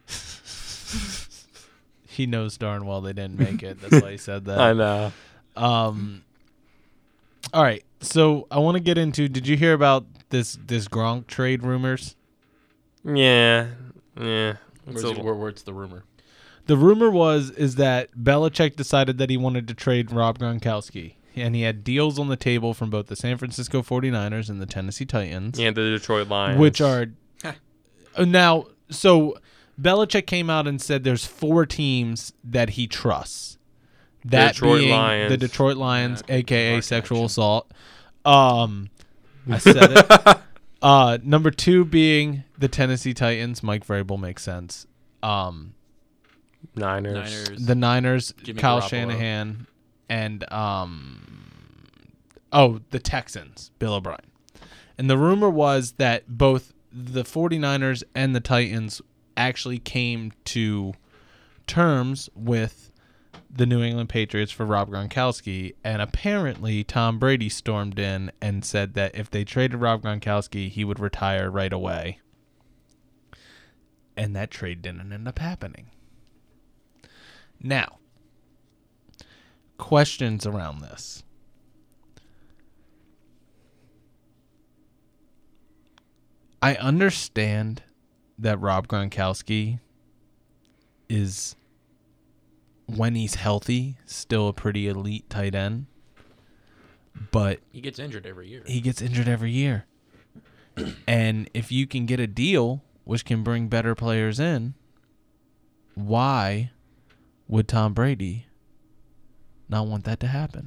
S1: He knows darn well they didn't make it. That's why he said that.
S3: I know.
S1: All right, so I want to get into. Did you hear about this Gronk trade rumors?
S3: Yeah. Yeah. It's a-
S2: Where's the rumor?
S1: The rumor is that Belichick decided that he wanted to trade Rob Gronkowski, and he had deals on the table from both the San Francisco 49ers and the Tennessee Titans,
S3: and the Detroit Lions.
S1: which are now. So Belichick came out and said there's 4 teams that he trusts. That
S3: Detroit
S1: being
S3: Lions.
S1: the Detroit Lions,
S2: Yeah,
S1: aka
S2: Mark
S1: sexual
S2: action.
S1: assault. I said it. Number 2 being the Tennessee Titans. Mike Vrabel makes sense.
S3: Niners.
S1: The Niners,
S2: Jimmy
S1: Kyle
S2: Garoppolo.
S1: Shanahan, and the Texans, Bill O'Brien. And the rumor was that both the 49ers and the Titans actually came to terms with the New England Patriots for Rob Gronkowski, and apparently Tom Brady stormed in and said that if they traded Rob Gronkowski, he would retire right away. And that trade didn't end up happening. Now, questions around this. I understand that Rob Gronkowski is, when he's healthy, still a pretty elite tight end. But
S2: He gets injured every year.
S1: he gets injured every year. And if you can get a deal which can bring better players in, why would Tom Brady not want that to happen?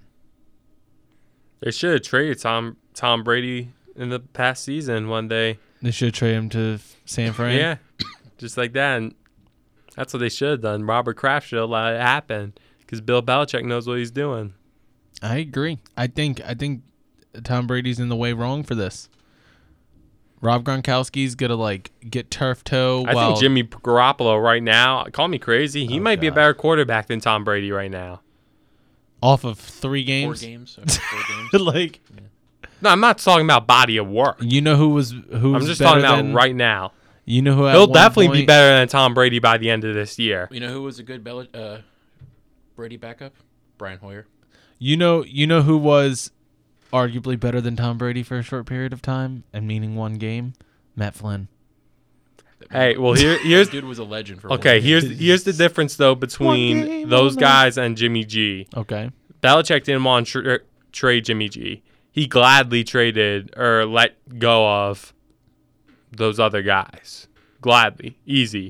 S3: They should have traded Tom Brady in the past season one day.
S1: They should trade him to San Fran.
S3: Yeah, just like that. And that's what they should have done. Robert Kraft should have allowed it to happen because Bill Belichick knows what he's doing.
S1: I agree. I think Tom Brady's in the way wrong for this. Rob Gronkowski's gonna get turf toe.
S3: I think Jimmy Garoppolo right now, call me crazy, he might be a
S1: God.
S3: better quarterback than Tom Brady right now.
S1: off of 3
S2: 4
S1: games.
S2: games. 4 games.
S3: No, I'm not talking about body of work.
S1: You know who was
S3: I'm just
S1: better
S3: talking about
S1: than,
S3: right now.
S1: You know who at
S3: He'll
S1: one
S3: definitely be
S1: point-
S3: better than Tom Brady by the end of this year.
S2: You know who was a good Brady backup? Brian Hoyer.
S1: You know who was arguably better than Tom Brady for a short period of time, and meaning 1 game? Matt Flynn.
S3: Hey, well here's
S2: That dude was a legend for
S3: okay.
S2: one game.
S3: Here's the difference though
S1: One
S3: between
S1: game,
S3: those
S1: one
S3: guys and Jimmy G.
S1: Okay.
S3: Belichick didn't want to trade Jimmy G. He gladly traded or let go of those other guys. Gladly, easily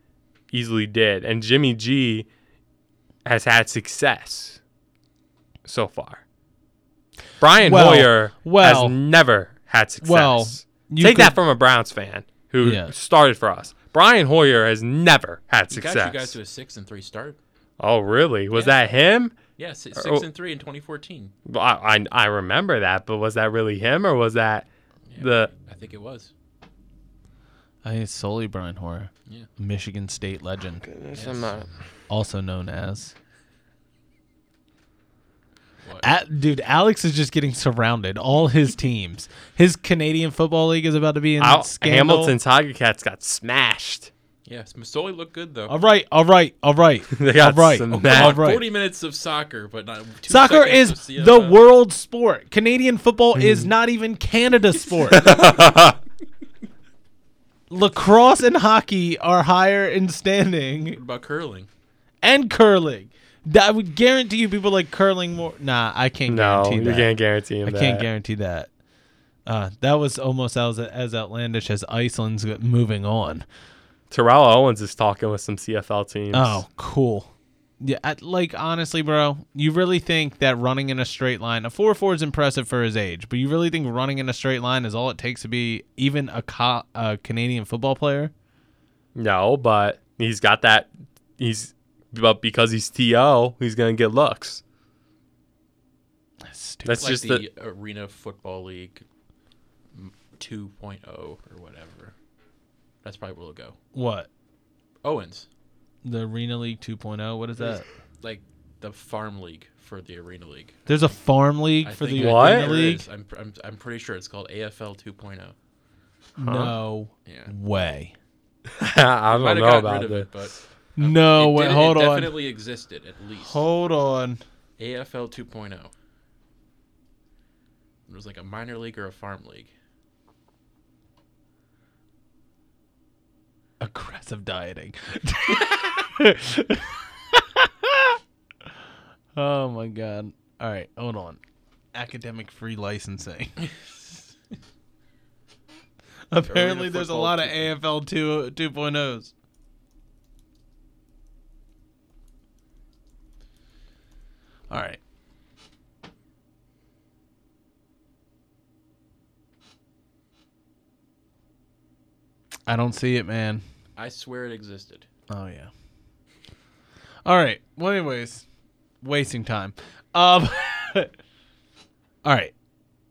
S3: did. And Jimmy G has had success so far. Brian Hoyer has never had success. Take that from a Browns fan who started for us. Brian Hoyer has never had
S2: He
S3: success.
S2: got you guys to a 6-3 start.
S3: Oh, really? Was
S2: Yeah.
S3: that him?
S2: Yes, 6-3 in 2014.
S3: I remember that, but was that really him or was that
S2: I think it was.
S1: I think it's solely Brian Hoyer.
S2: Yeah.
S1: Michigan State legend.
S3: Goodness, I'm not.
S1: Also known as.
S2: What?
S1: Dude, Alex is just getting surrounded. All his teams. His Canadian Football League is about to be in scandal.
S3: Hamilton Tiger Cats got smashed.
S2: Yes, Masoli looked good though.
S1: All right.
S3: They got
S1: All right.
S3: smashed.
S1: All right.
S2: 40 minutes of soccer, but not 2
S1: Soccer
S2: seconds
S1: is
S2: of CFL.
S1: the world sport. Canadian football is not even Canada's sport. Lacrosse and hockey are higher in standing,
S2: What about curling?
S1: and curling. I would guarantee you people like curling more. Nah, I can't
S3: No,
S1: guarantee
S3: you
S1: that.
S3: can't guarantee him
S1: I
S3: that.
S1: can't guarantee that. That was almost as outlandish as Iceland's moving on.
S3: Terrell Owens is talking with some CFL teams.
S1: Oh, cool. Yeah, honestly, bro, you really think that running in a straight line, a 4.4 is impressive for his age, but you really think running in a straight line is all it takes to be even a Canadian football player?
S3: No, but he's got that. But because he's TO, he's gonna get looks. That's
S2: like
S3: just
S2: the Arena Football League 2.0 or whatever. That's probably where it'll go.
S1: What?
S2: Owens.
S1: The Arena League 2.0? What is that?
S2: Like the farm league for the Arena League.
S1: There's a farm league
S2: I
S1: for
S2: think
S1: the
S3: What?
S1: Arena
S2: there
S1: League?
S2: is. I'm pretty sure it's called AFL 2.0.
S1: No
S2: Yeah.
S1: way.
S3: I
S2: Might
S3: don't
S2: have
S3: know
S2: gotten
S3: about
S2: rid of
S3: it.
S2: it, but
S1: No way. Hold
S2: it
S1: on.
S2: definitely existed at least.
S1: Hold on.
S2: AFL 2.0. It was like a minor league or a farm league.
S1: Aggressive dieting. Oh my god. All right, hold on. Academic free licensing. Apparently there's a lot of AFL 2.0s. All right. I don't see it, man.
S2: I swear it existed.
S1: Oh yeah. All right. Well, anyways, wasting time. All right.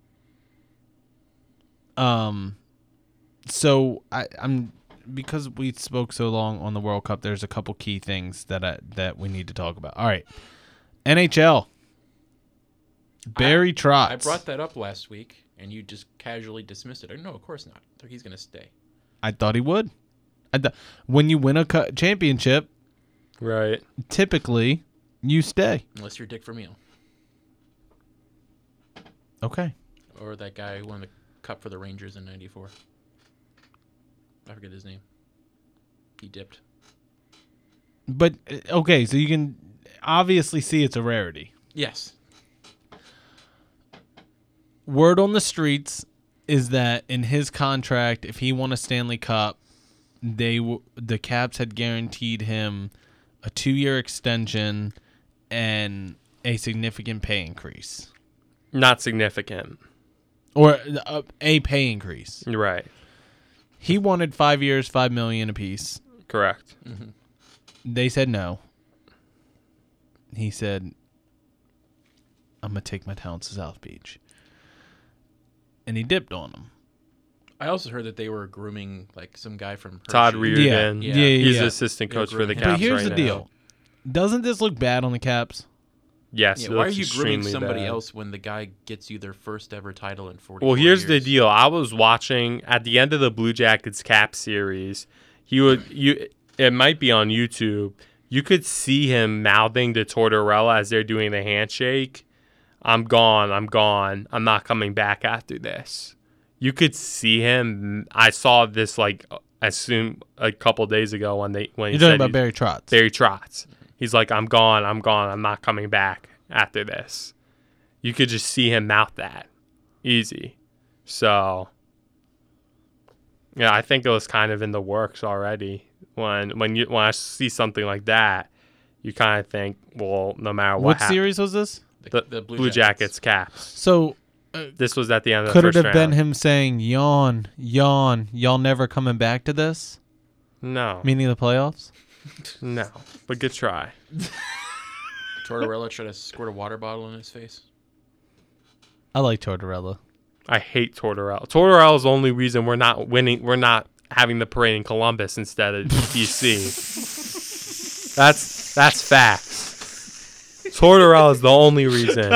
S1: So I'm because we spoke so long on the World Cup. There's a couple key things that we need to talk about. All right. NHL. Barry Trotz.
S2: I brought that up last week, and you just casually dismissed it. No, of course not. He's going to stay.
S1: I thought he would. When you win a championship,
S3: Right.
S1: typically you stay.
S2: Unless you're Dick Vermeil.
S1: Okay.
S2: Or that guy who won the cup for the Rangers in 94. I forget his name. He dipped.
S1: But, okay, so you can obviously see it's a rarity.
S2: Yes.
S1: Word on the streets is that in his contract, if he won a Stanley Cup, the Caps had guaranteed him a 2-year extension and a significant pay increase.
S3: Not significant.
S1: Or a pay increase.
S3: Right.
S1: He wanted 5 years, $5 million apiece.
S3: Correct.
S2: Mm-hmm.
S1: They said no. He said, I'm going to take my talents to South Beach. And he dipped on them.
S2: I also heard that they were grooming like some guy from Hershey.
S3: Todd Reardon.
S2: Yeah.
S3: He's
S1: yeah.
S3: the assistant coach for the
S2: But
S3: Caps
S1: But here's
S3: right
S1: the
S3: now.
S1: deal. Doesn't this look bad on the Caps?
S3: Yes.
S2: Yeah,
S3: it
S2: why are
S3: looks
S2: you grooming
S3: extremely
S2: somebody
S3: bad.
S2: else when the guy gets you their first ever title in 40
S3: Well, here's
S2: years?
S3: the deal. I was watching at the end of the Blue Jackets Cap series. It might be on YouTube. You could see him mouthing to Tortorella as they're doing the handshake. I'm gone. I'm not coming back after this. You could see him. I saw this as soon a couple days ago when he
S1: You're talking
S3: said
S1: about Barry Trotz.
S3: Barry Trotz. He's like, I'm gone. I'm not coming back after this. You could just see him mouth that easy. So, yeah, I think it was kind of in the works already. When I see something like that, you kind of think, well, no matter what
S1: series was this?
S3: the Blue Jackets Caps.
S1: So
S3: This was at the end of the
S1: could
S3: first
S1: it have
S3: round.
S1: been him saying, yawn, y'all never coming back to this?
S3: No.
S1: Meaning the playoffs?
S3: No. But good try.
S2: Tortorella tried to squirt a water bottle in his face.
S1: I like Tortorella.
S3: I hate Tortorella. Tortorella's the only reason we're not winning. We're not having the parade in Columbus instead of DC. That's facts. Tortorella's the only reason.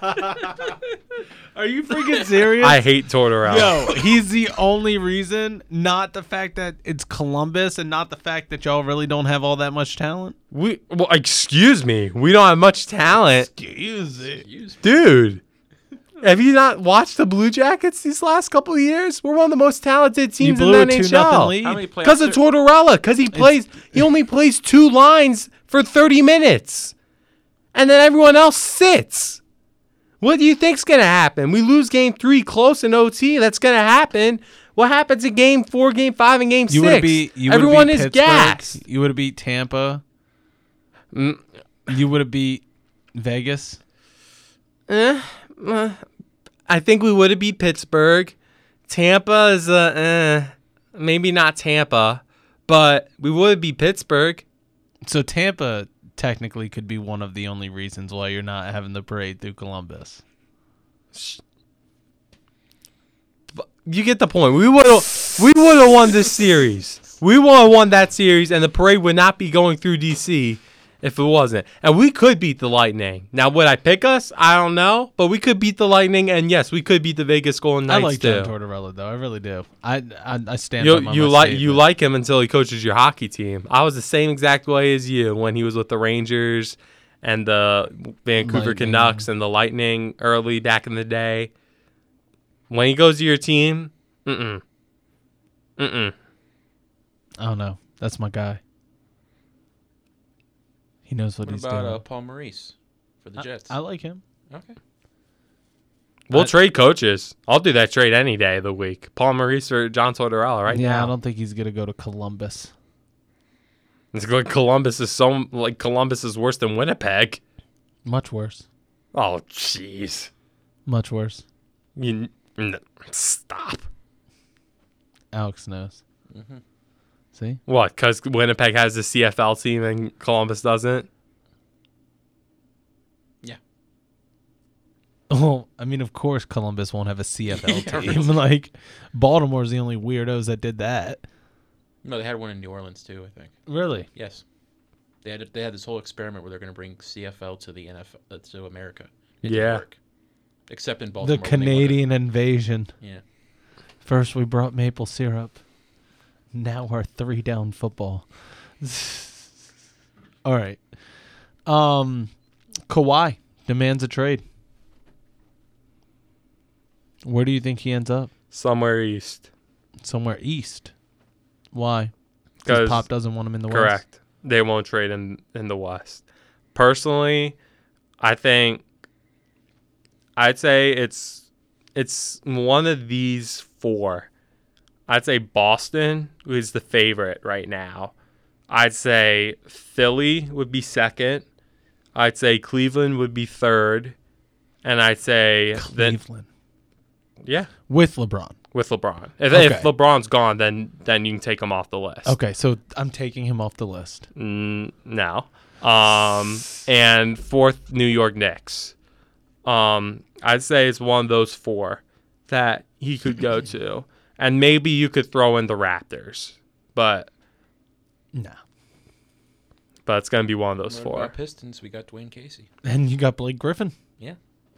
S1: Are you freaking serious?
S3: I hate Tortorella.
S1: Yo, he's the only reason, not the fact that it's Columbus and not the fact that y'all really don't have all that much talent.
S3: Excuse me. We don't have much talent.
S1: Excuse it.
S3: Dude. Have you not watched the Blue Jackets these last couple of years? We're one of the most talented
S1: You
S3: teams in
S1: blew
S3: the
S1: a 2-0
S3: NHL.
S1: lead.
S2: How many playoffs?
S3: Because of Tortorella. Because he only plays 2 lines for 30 minutes. And then everyone else sits. What do you think's going to happen? We lose game 3 close in OT. That's going to happen. What happens in game 4, game 5, and game 6?
S1: You
S3: Everyone
S1: beat
S3: is
S1: Pittsburgh.
S3: gassed.
S1: You would have beat Tampa. You would have beat Vegas.
S3: I think we would have beat Pittsburgh. Tampa is maybe not Tampa, but we would beat Pittsburgh.
S1: So Tampa technically could be one of the only reasons why you're not having the parade through Columbus.
S3: You get the point. We would have won this series. We would have won that series, and the parade would not be going through DC if it wasn't. And we could beat the Lightning. Now, would I pick us? I don't know, but we could beat the Lightning, and yes, we could beat the Vegas Golden Knights
S1: I like
S3: too.
S1: John Tortorella though. I really do. I stand. by my
S3: You
S1: statement.
S3: like him until he coaches your hockey team. I was the same exact way as you when he was with the Rangers and the Vancouver
S1: Lightning.
S3: Canucks and the Lightning early back in the day. When he goes to your team,
S1: I don't know. That's my guy. He knows what
S2: What
S1: he's
S2: about
S1: doing.
S2: Paul Maurice for the Jets?
S1: I like him.
S2: Okay.
S3: we'll trade coaches. I'll do that trade any day of the week. Paul Maurice or John Tortorella right
S1: Yeah,
S3: now.
S1: I don't think he's gonna go to Columbus.
S3: It's like Columbus is worse than Winnipeg.
S1: Much worse.
S3: Oh, jeez.
S1: Much worse.
S3: Stop.
S1: Alex knows.
S2: Mhm.
S1: See?
S3: What? Because Winnipeg has the CFL team and Columbus doesn't?
S1: Oh, I mean, of course, Columbus won't have a CFL
S2: Yeah,
S1: team. Like, Baltimore's the only weirdos that did that.
S2: No, they had one in New Orleans too, I think.
S1: Really?
S2: Yes. They had this whole experiment where they're going to bring CFL to the NFL to America. It didn't
S3: Yeah.
S2: work. Except in Baltimore.
S1: The
S2: when they won it.
S1: Canadian invasion.
S2: Yeah.
S1: First, we brought maple syrup. Now our 3-down football. All right. Kawhi demands a trade. Where do you think he ends up?
S3: Somewhere east.
S1: Somewhere east. Why?
S3: 'Cause-
S1: Because Pop doesn't want him in the West.
S3: Correct. They won't trade in the West. Personally, I'd say it's one of these four. I'd say Boston is the favorite right now. I'd say Philly would be second. I'd say Cleveland would be third. And I'd say
S1: Cleveland.
S3: yeah,
S1: With LeBron.
S3: with LeBron. If
S1: Okay.
S3: LeBron's gone, then you can take him off the list.
S1: Okay, so I'm taking him off the list.
S3: No. And fourth, New York Knicks. I'd say it's one of those four that he could go to. And maybe you could throw in the Raptors. But
S1: No.
S3: it's going to be one of those
S2: What
S3: four.
S2: about Pistons? We got Dwayne Casey.
S1: And you got Blake Griffin.
S2: Yeah.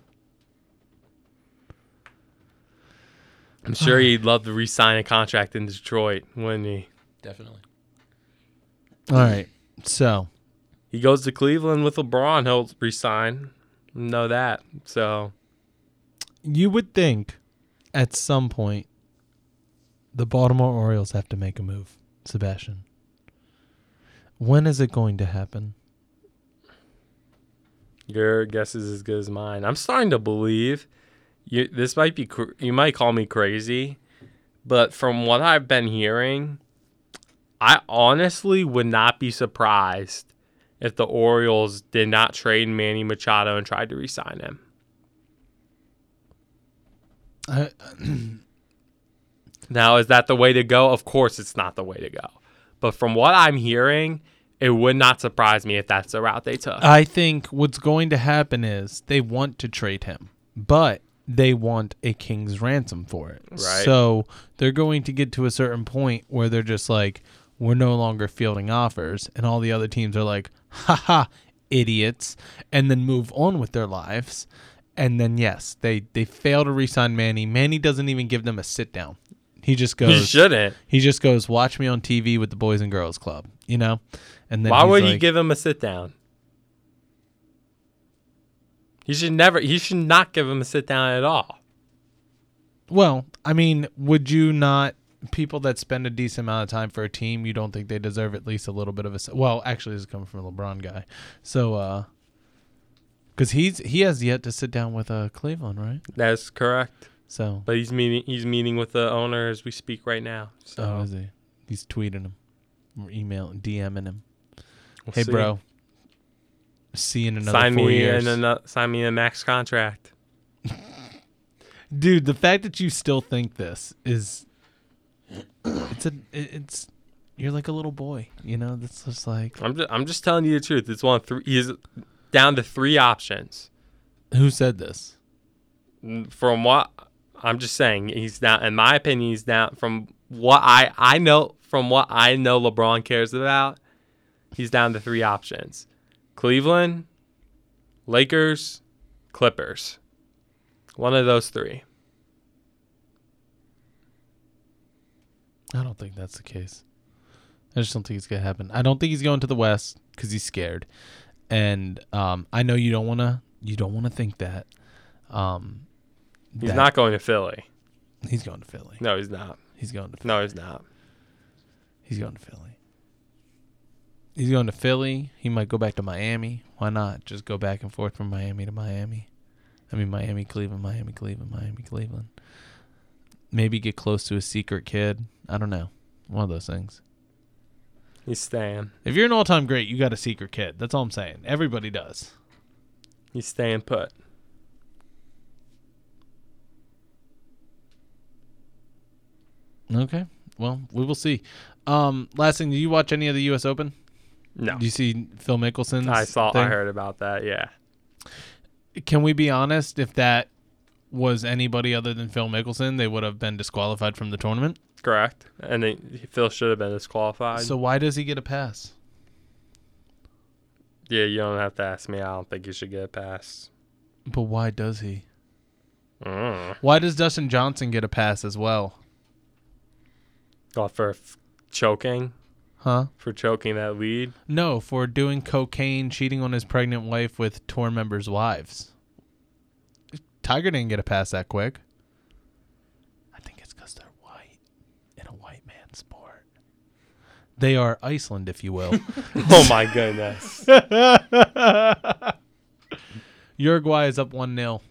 S3: I'm sure he'd love to re-sign a contract in Detroit, wouldn't he?
S2: Definitely.
S1: All right. So,
S3: He goes to Cleveland with LeBron, he'll re-sign. Know that. So,
S1: you would think at some point the Baltimore Orioles have to make a move, Sebastian. When is it going to happen?
S3: your guess is as good as mine. I'm starting to believe this might be you might call me crazy, but from what I've been hearing, I honestly would not be surprised if the Orioles did not trade Manny Machado and tried to re-sign him. Now, is that the way to go? Of course it's not the way to go. But from what I'm hearing, it would not surprise me if that's the route they took.
S1: I think what's going to happen is they want to trade him, but they want a king's ransom for it.
S3: Right.
S1: So they're going to get to a certain point where they're just like, we're no longer fielding offers, and all the other teams are like, haha, idiots, and then move on with their lives. And then, yes, they fail to re-sign Manny. Manny doesn't even give them a sit-down. He just goes,
S3: He shouldn't.
S1: He just goes, watch me on TV with the Boys and Girls Club, you know? And then
S3: Why
S1: he's
S3: would
S1: like,
S3: he give him a sit down? He should not give him a sit down at all.
S1: Well, I mean, would you not, people that spend a decent amount of time for a team, you don't think they deserve at least a little bit of a, well, actually this is coming from a LeBron guy. So, because he has yet to sit down with Cleveland, right?
S3: That's correct.
S1: So,
S3: But he's meeting with the owner as we speak right now. So
S1: oh, is he? He's tweeting him or DMing him.
S3: we'll
S1: Hey,
S3: see.
S1: bro, see in another 4 years.
S3: Sign me a max contract.
S1: Dude, the fact that you still think this is it's you're like a little boy, you know? That's just like
S3: I'm just telling you the truth. It's one of three. He's down to 3 options.
S1: who said this?
S3: From what I'm just saying, he's down. In my opinion, he's down. From what I know, LeBron cares about. He's down to 3 options: Cleveland, Lakers, Clippers. One of those 3.
S1: I don't think that's the case. I just don't think it's gonna happen. I don't think he's going to the West because he's scared, and I know you don't wanna think that.
S3: He's not going to Philly.
S1: He's going to Philly.
S3: No, he's not.
S1: He's going to Philly.
S3: No, he's not.
S1: He's going to Philly. He's going to Philly. He might go back to Miami. Why not? Just go back and forth from Miami to Miami. I mean, Miami, Cleveland, Miami, Cleveland, Miami, Cleveland. Maybe get close to a secret kid. I don't know. One of those things.
S3: He's staying.
S1: If you're an all-time great, you got a secret kid. That's all I'm saying. Everybody does.
S3: He's staying put.
S1: Okay. Well, we will see. Last thing, did you watch any of the U.S. Open?
S3: No.
S1: Did you see Phil Mickelson's
S3: I
S1: thing?
S3: heard about that, yeah.
S1: Can we be honest? If that was anybody other than Phil Mickelson, they would have been disqualified from the tournament.
S3: Correct. And Phil should have been disqualified.
S1: So why does he get a pass?
S3: Yeah, you don't have to ask me. I don't think you should get a pass.
S1: But why does he? Why does Dustin Johnson get a pass as well?
S3: Oh, for choking?
S1: Huh?
S3: For choking that lead?
S1: No, for doing cocaine, cheating on his pregnant wife with tour members' wives. Tiger didn't get a pass that quick. I think it's because they're white in a white man sport. They are Iceland, if you will.
S3: Oh, my goodness.
S1: Uruguay is up 1-0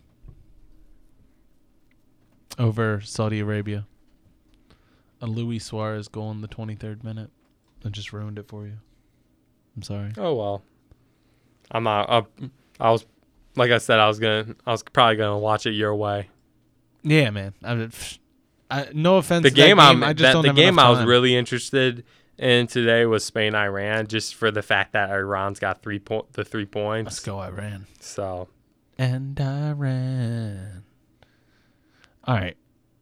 S1: over Saudi Arabia. A Luis Suarez goal in the 23rd minute. I just ruined it for you. I'm sorry.
S3: Oh, well. I'm not. I was, like I said, I was probably gonna watch it your way.
S1: Yeah, man. No offense.
S3: The
S1: to
S3: game
S1: that game. I just don't have enough
S3: I was
S1: time.
S3: really interested in today was Spain-Iran, just for the fact that Iran's got 3 points.
S1: Let's go, Iran.
S3: So.
S1: And Iran. All right.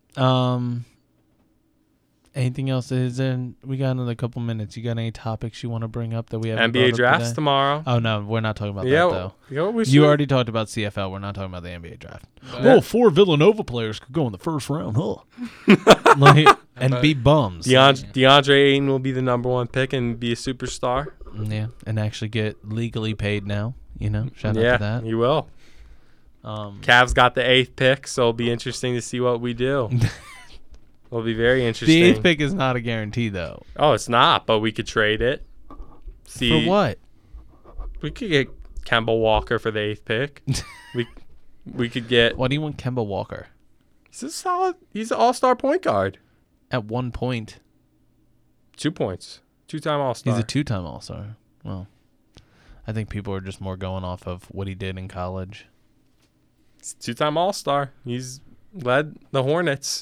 S1: Anything else? We got another couple minutes. You got any topics you want to bring up that we haven't brought
S3: NBA
S1: up
S3: drafts
S1: today?
S3: Tomorrow.
S1: Oh, no. We're not talking about that, though.
S3: We
S1: You already talked about CFL. We're not talking about the NBA draft. Oh, 4 Villanova players could go in the first round, huh? And be bums.
S3: DeAndre Ayton will be the number 1 pick and be a superstar.
S1: Yeah, and actually get legally paid now. You know, shout out to that.
S3: Yeah, you will. Cavs got the 8th pick, so it'll be interesting to see what we do. It'll be very interesting.
S1: The 8th pick is not a guarantee, though.
S3: Oh, it's not, but we could trade it.
S1: For what?
S3: We could get Kemba Walker for the 8th pick. we could get.
S1: Why do you want Kemba Walker?
S3: He's a solid. He's an all-star point guard.
S1: At 1 point.
S3: 2 points. 2-time all-star.
S1: He's a 2-time all-star. Well, I think people are just more going off of what he did in college.
S3: He's a 2-time all-star. He's led the Hornets.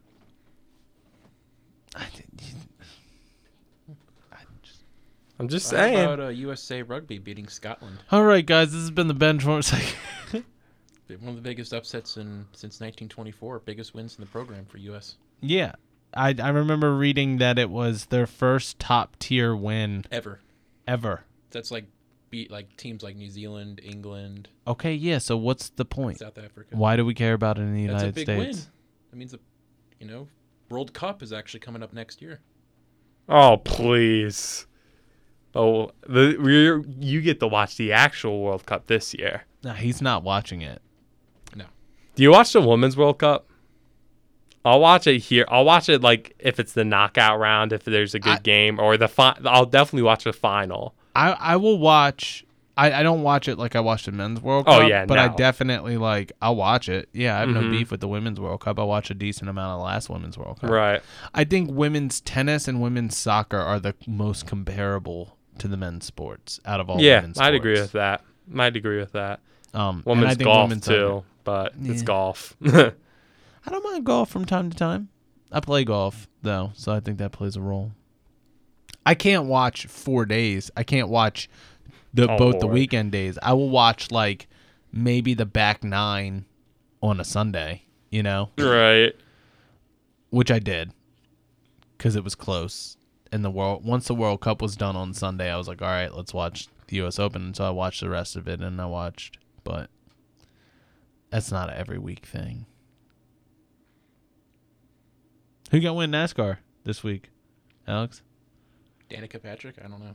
S3: I'm just saying.
S2: How about USA Rugby beating Scotland?
S1: All right, guys, this has been the Benchmark.
S2: One of the biggest upsets since 1924. Biggest wins in the program for US.
S1: Yeah. I remember reading that it was their first top-tier win
S2: Ever. That's beat teams like New Zealand, England.
S1: Okay, yeah, so what's the point?
S2: South Africa.
S1: Why do we care about it in the United
S2: That's a big
S1: States?
S2: win. That means World Cup is actually coming up next year.
S3: Oh, please. Oh, you get to watch the actual World Cup this year.
S1: No, he's not watching it.
S2: No.
S3: Do you watch the Women's World Cup? I'll watch it here. I'll watch it if it's the knockout round, if there's a good game, or I'll definitely watch the final.
S1: I will watch. I don't watch it like I watched the Men's World Cup.
S3: Oh, yeah,
S1: but
S3: no.
S1: I definitely I'll watch it. Yeah, I have no beef with the Women's World Cup. I watch a decent amount of the last Women's World Cup.
S3: Right.
S1: I think women's tennis and women's soccer are the most comparable to the men's sports out of all women's sports.
S3: Yeah, I'd agree with that. might agree with that.
S1: And I
S3: Women's
S1: think
S3: golf
S1: women's
S3: too,
S1: soccer.
S3: but it's
S1: Yeah.
S3: golf.
S1: I don't mind golf from time to time. I play golf though, so I think that plays a role. I can't watch 4 days. I can't watch both the
S3: Lord.
S1: weekend days. I will watch like maybe the back 9 on a Sunday,
S3: Right.
S1: which I did because it was close. And once the World Cup was done on Sunday, I was like, all right, let's watch the U.S. Open. And so I watched the rest of it, and I watched. But that's not an every week thing. Who gonna win NASCAR this week, Alex?
S2: Danica Patrick? I don't know.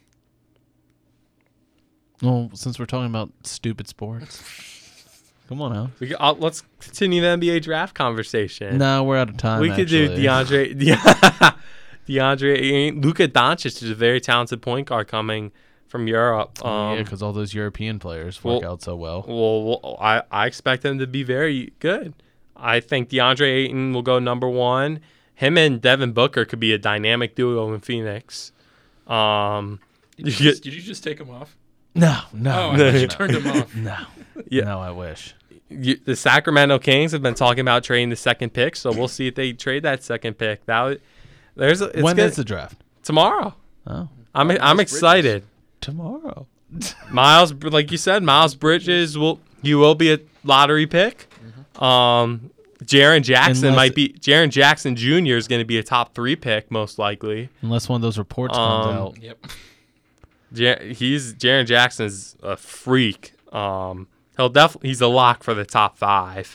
S1: Well, since we're talking about stupid sports, come on, Alex.
S3: Let's continue the NBA draft conversation.
S1: No, we're out of time.
S3: we could do
S1: actually.
S3: Luka Doncic is a very talented point guard coming from Europe.
S1: Yeah, because all those European players work out so well.
S3: Well, I expect them to be very good. I think DeAndre Ayton will go number 1. Him and Devin Booker could be a dynamic duo in Phoenix.
S2: Did you just take him off?
S1: No.
S2: Oh, I thought you turned him off.
S1: No.
S3: Yeah.
S1: No, I wish.
S3: The Sacramento Kings have been talking about trading the second pick, so we'll see if they trade that second pick.
S1: When is the draft?
S3: Tomorrow.
S1: Oh,
S3: I'm excited.
S1: tomorrow.
S3: Miles, like you said, Miles Bridges will be a lottery pick. Jaren Jackson Jaren Jackson Jr. is going to be a top 3 pick most likely.
S1: Unless one of those reports comes out.
S2: Yep.
S3: Jaren Jackson's a freak. He's a lock for the top 5.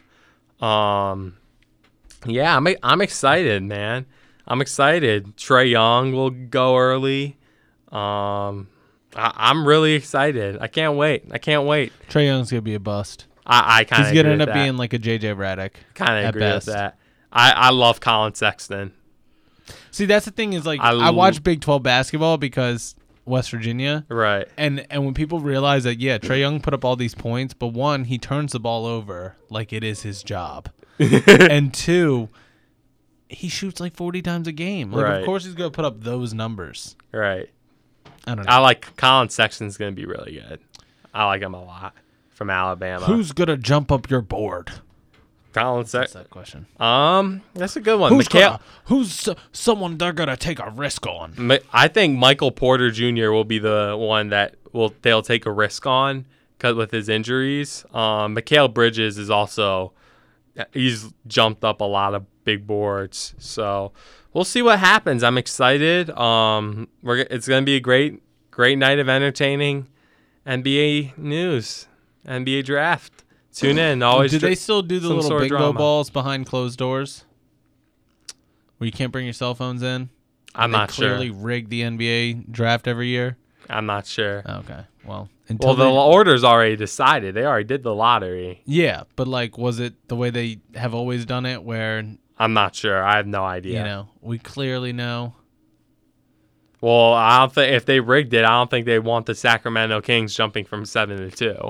S3: Yeah, I'm excited, man. I'm excited. Trae Young will go early. I'm really excited. I can't wait.
S1: Trae Young's gonna be a bust.
S3: I kind of
S1: He's gonna end up being like a JJ Redick.
S3: kind of
S1: at
S3: agree
S1: best.
S3: with that. I love Colin Sexton.
S1: See, that's the thing is like I watch Big 12 basketball because West Virginia.
S3: Right.
S1: And when people realize that, yeah, Trae Young put up all these points, but 1, he turns the ball over like it is his job. And 2, he shoots like 40 times a game. Like,
S3: Right.
S1: Of course he's going to put up those numbers.
S3: Right.
S1: I don't know.
S3: I like Colin Sexton's going to be really good. I like him a lot from Alabama.
S1: Who's going to jump up your board?
S3: Colin
S1: That's
S3: Sexton?
S1: that question.
S3: That's a good one.
S1: Who's someone they're going to take a risk on?
S3: I think Michael Porter Jr. will be the one that they'll take a risk on with his injuries. Mikal Bridges is also he's jumped up a lot of big boards, so we'll see what happens. I'm excited. It's going to be a great night of entertaining NBA news, NBA draft. Tune in. Always.
S1: Do they still do the
S3: some
S1: little
S3: sort of
S1: bingo
S3: drama.
S1: balls behind closed doors? Where you can't bring your cell phones in?
S3: I'm not sure.
S1: Clearly rig the NBA draft every year.
S3: I'm not sure.
S1: Okay. Well,
S3: The order's already decided. They already did the lottery.
S1: yeah, but like, was it the way they have always done it, where
S3: I'm not sure. I have no idea.
S1: we clearly know?
S3: Well, I don't think if they rigged it, I don't think they want the Sacramento Kings jumping from 7 to 2.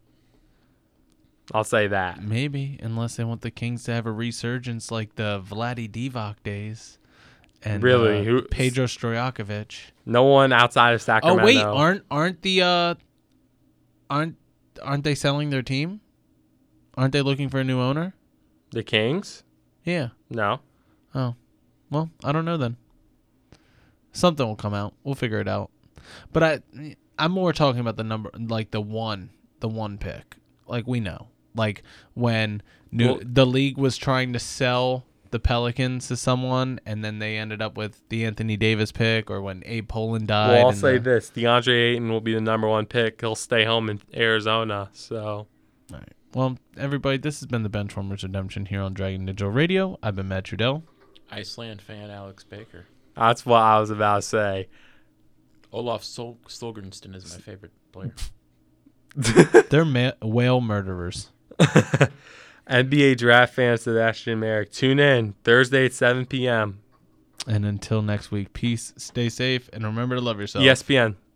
S3: I'll say that.
S1: Maybe, unless they want the Kings to have a resurgence like the Vlade Divac days. And
S3: Really? Who-
S1: Pedro Stojakovic.
S3: No one outside of Sacramento.
S1: Oh wait, aren't they selling their team? Aren't they looking for a new owner?
S3: The Kings?
S1: Yeah.
S3: No.
S1: Oh. Well, I don't know then. Something will come out. We'll figure it out. But I'm more talking about the number, like the one pick. Like we know. Like when the league was trying to sell the Pelicans to someone, and then they ended up with the Anthony Davis pick, or when Abe Pollin died.
S3: Well, I'll say this. DeAndre Ayton will be the number 1 pick. He'll stay home in Arizona. So,
S1: All right. Well, everybody, this has been the Benchwarmers Redemption here on Dragon Digital Radio. I've been Matt Trudell.
S2: Iceland fan Alex Baker.
S3: that's what I was about to say.
S2: Olaf Stolgenston is my favorite player.
S1: They're whale murderers.
S3: NBA draft fans, Sebastian Merrick. Tune in Thursday at 7 p.m.
S1: And until next week, peace, stay safe, and remember to love yourself.
S3: ESPN.